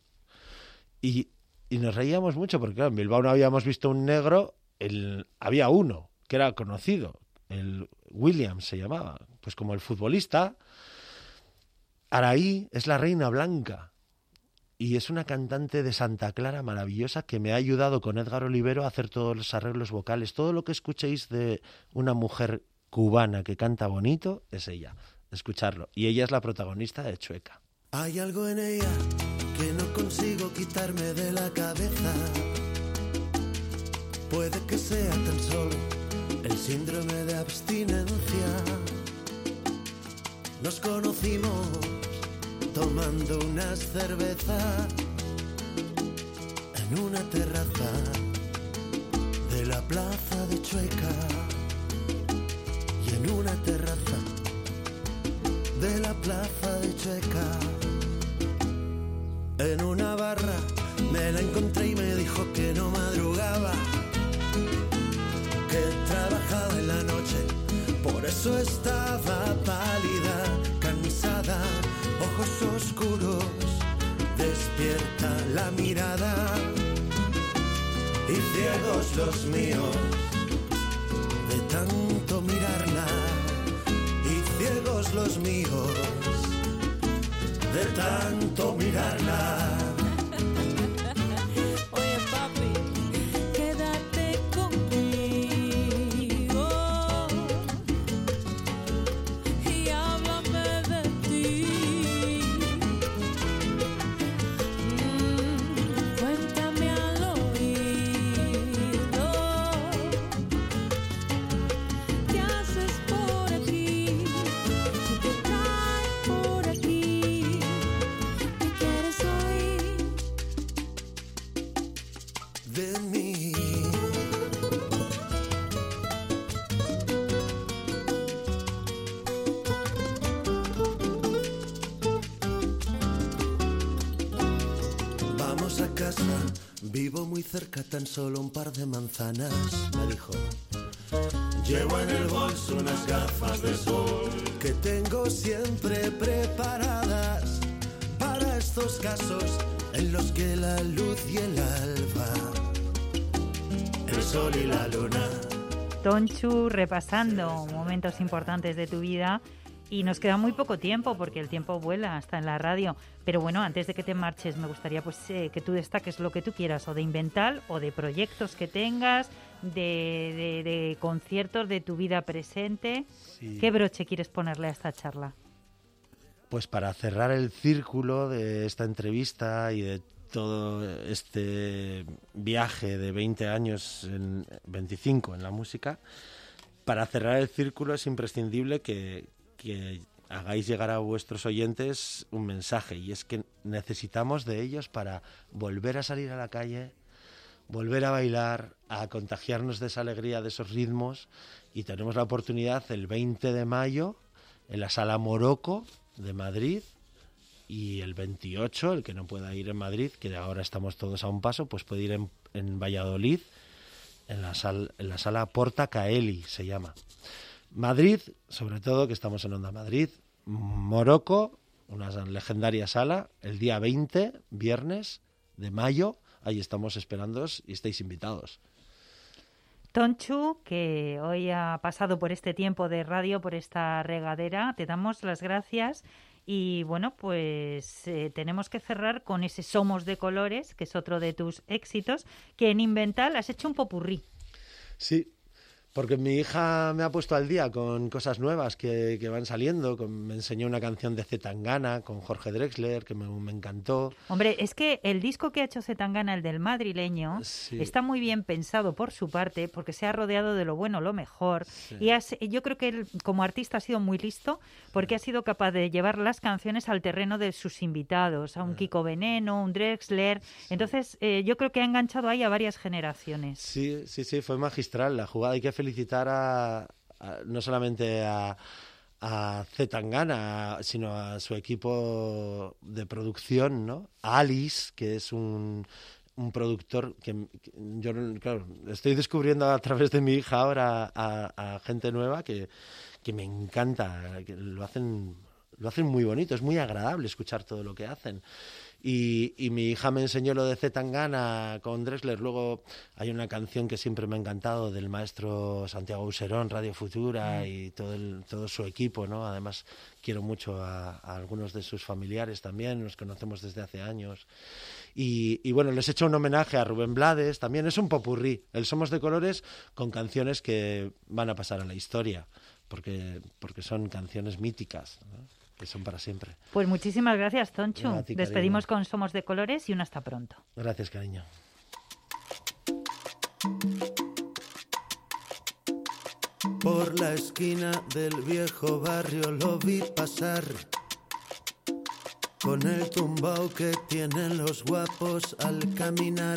Y, y nos reíamos mucho, porque claro, en Bilbao no habíamos visto un negro, el, había uno que era conocido, el Williams se llamaba, pues como el futbolista. Araí es la Reina Blanca. y es una cantante de Santa Clara maravillosa que me ha ayudado con Edgar Olivero a hacer todos los arreglos vocales. Todo lo que escuchéis de una mujer cubana que canta bonito es ella, escucharlo. Y ella es la protagonista de Chueca. Hay algo en ella que no consigo quitarme de la cabeza. Puede que sea tan solo el síndrome de abstinencia. Nos conocimos tomando unas cervezas en una terraza de la plaza de Chueca. Y en una terraza de la plaza de Chueca, en una barra me la encontré y me dijo que no madrugaba, que trabajaba en la noche, por eso estaba pálida, cansada, ojos oscuros, despierta la mirada y ciegos los míos de tanto mirarla, y ciegos los míos de tanto mirarla. Oye, papi, quédate conmigo y háblame de ti. Mm, cuéntame al oído qué haces por aquí, qué traes por aquí, qué quieres oír De mí. Vamos a casa, vivo muy cerca, tan solo un par de manzanas, me dijo. Llevo en el bolso unas gafas de sol que tengo siempre preparadas para estos casos en los que la luz y el alba, el sol y la luna. Tonchu, repasando momentos importantes de tu vida, y nos queda muy poco tiempo porque el tiempo vuela hasta en la radio. Pero bueno, antes de que te marches, me gustaría pues eh, que tú destaques lo que tú quieras, o de Invental, o de proyectos que tengas, de, de, de conciertos de tu vida presente. Sí. ¿Qué broche quieres ponerle a esta charla? Pues para cerrar el círculo de esta entrevista y de todo este viaje de veinte años, en veinticinco en la música, para cerrar el círculo es imprescindible que, que hagáis llegar a vuestros oyentes un mensaje, y es que necesitamos de ellos para volver a salir a la calle, volver a bailar, a contagiarnos de esa alegría, de esos ritmos, y tenemos la oportunidad el veinte de mayo en la Sala Morocco de Madrid, y el veintiocho, el que no pueda ir en Madrid, que ahora estamos todos a un paso, pues puede ir en, en Valladolid, en la, sal, en la Sala Porta Caeli se llama. Madrid, sobre todo, que estamos en Onda Madrid. Morocco, una legendaria sala, el día veinte, viernes de mayo, ahí estamos esperándoos y estáis invitados. Tonchu, que hoy ha pasado por este tiempo de radio, por esta regadera, te damos las gracias. Y bueno, pues eh, tenemos que cerrar con ese Somos de Colores, que es otro de tus éxitos, que en Invental has hecho un popurrí. Sí, porque mi hija me ha puesto al día con cosas nuevas que, que van saliendo. Con, me enseñó una canción de Zetangana con Jorge Drexler, que me, me encantó. Hombre, es que el disco que ha hecho Zetangana, el del madrileño, Sí. está muy bien pensado por su parte, porque se ha rodeado de lo bueno, lo mejor. Sí. Y has- yo creo que él, como artista, ha sido muy listo, porque ha sido capaz de llevar las canciones al terreno de sus invitados, a un Kiko Veneno, un Drexler. Entonces, eh, yo creo que ha enganchado ahí a varias generaciones. Sí, sí, sí, fue magistral la jugada. Hay que felicitar a, a- no solamente a, a Zetangana, sino a su equipo de producción, ¿no? A Alice, que es un, un productor que, que yo, claro, estoy descubriendo a través de mi hija ahora a, a gente nueva que, que me encanta, que lo hacen lo hacen muy bonito, es muy agradable escuchar todo lo que hacen. Y, y mi hija me enseñó lo de Z Tangana con Drexler. Luego hay una canción que siempre me ha encantado del maestro Santiago Auserón, Radio Futura, y todo, el, todo su equipo, ¿no? Además, quiero mucho a, a algunos de sus familiares también, nos conocemos desde hace años. Y, y bueno, les he hecho un homenaje a Rubén Blades, también es un popurrí, el Somos de Colores, con canciones que van a pasar a la historia, porque, porque son canciones míticas, ¿no? Que son para siempre. Pues muchísimas gracias, Tonchu. No, ti, despedimos con Somos de Colores y un hasta pronto. Gracias, cariño. Por la esquina del viejo barrio lo vi pasar, con el tumbao que tienen los guapos al caminar,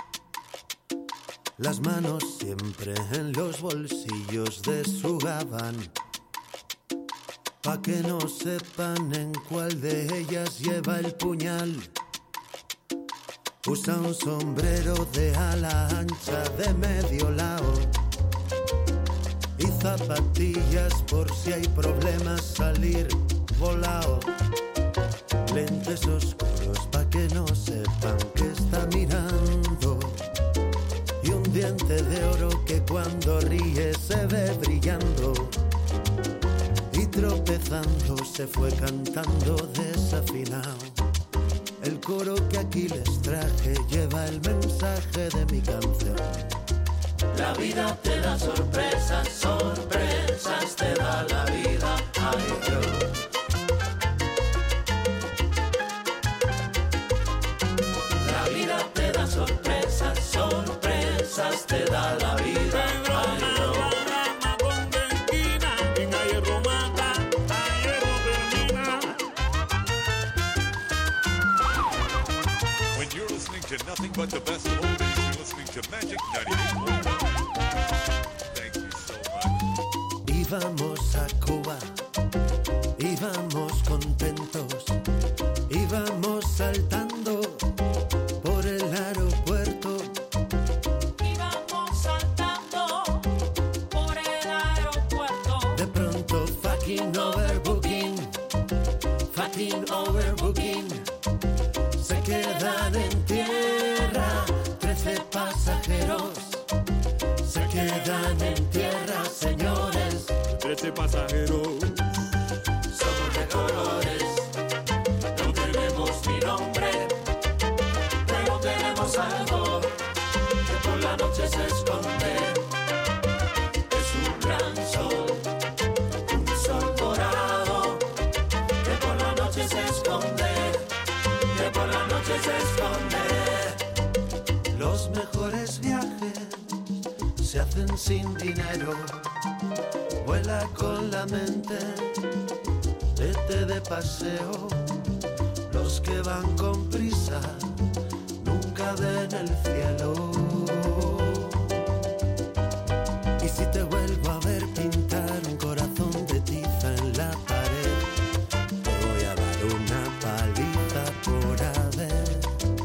las manos siempre en los bolsillos de su gabán, pa' que no sepan en cuál de ellas lleva el puñal. Usa un sombrero de ala ancha de medio lado y zapatillas por si hay problemas salir volao. Lentes oscuros pa' que no sepan que está mirando, y un diente de oro que cuando ríe se ve brillando. Y tropezando se fue cantando desafinado. El coro que aquí les traje lleva el mensaje de mi canción. La vida te da sorpresas, sorpresas te da la vida, ay Dios. La vida te da sorpresas, sorpresas te da la vida, ay Dios. Nothing but the best of oldies. You're listening to Magic ninety-eight point one. Thank you so much. Íbamos a Cuba, íbamos contentos, íbamos saltando por el aeropuerto. Íbamos saltando por el aeropuerto. De pronto fucking overbooking, fucking overbooking. Se quedan en tierra trece pasajeros. Se quedan en tierra, señores. trece pasajeros. Somos de colores. No tenemos ni nombre, pero tenemos algo que por la noche se esconde. Es un gran sol, un sol dorado, que por la noche se esconde. Que por la noche se esconde. Los mejores viajes se hacen sin dinero. Vuela con la mente, vete de paseo. Los que van con prisa nunca ven el cielo. Y si te vuelvo a ver pintar un corazón de tiza en la pared, te voy a dar una paliza por haber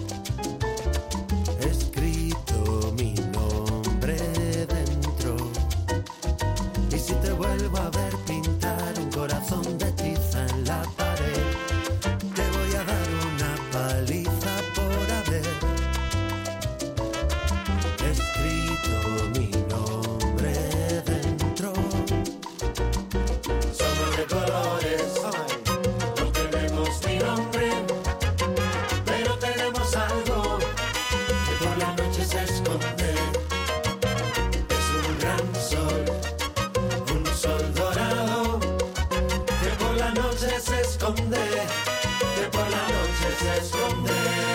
escrito mi nombre dentro. Y si te vuelvo a ver pintar un corazón de tiza en la pared, te voy a dar una paliza por haber escrito mi nombre dentro. Somos de colores, no tenemos ni nombre, pero tenemos algo que por la noche se esconde. Es un gran sol, un sol dorado, que por la noche se esconde, que por la noche se esconde.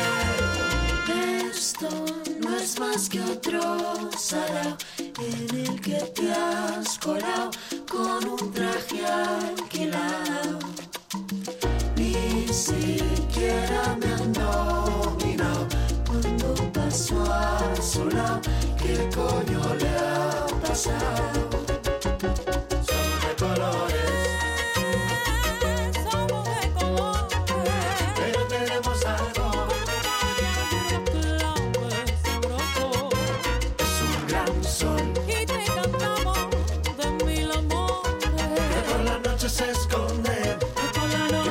Esto no es más que otro sarao en el que te has colado con un traje alquilado. Ni siquiera me han nominado cuando paso a su lado. ¿Qué coño le ha pasado? Somos de colores, Somos de colores. pero tenemos algo. Es un gran sol, Y te cantamos de mil amores. que por la noche se esconde. Que por la noche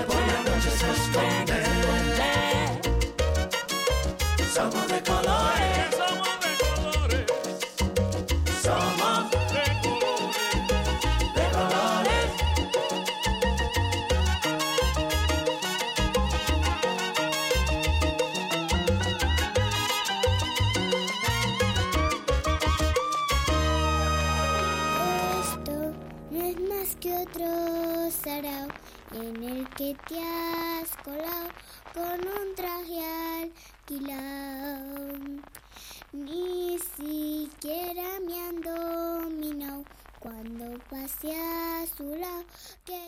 somos de colores, somos de colores, somos de colores. de colores. Esto no es más que otro sarao en el que te has colado con un traje alquilado. Ni siquiera me han dominado cuando pasé a su lado. Que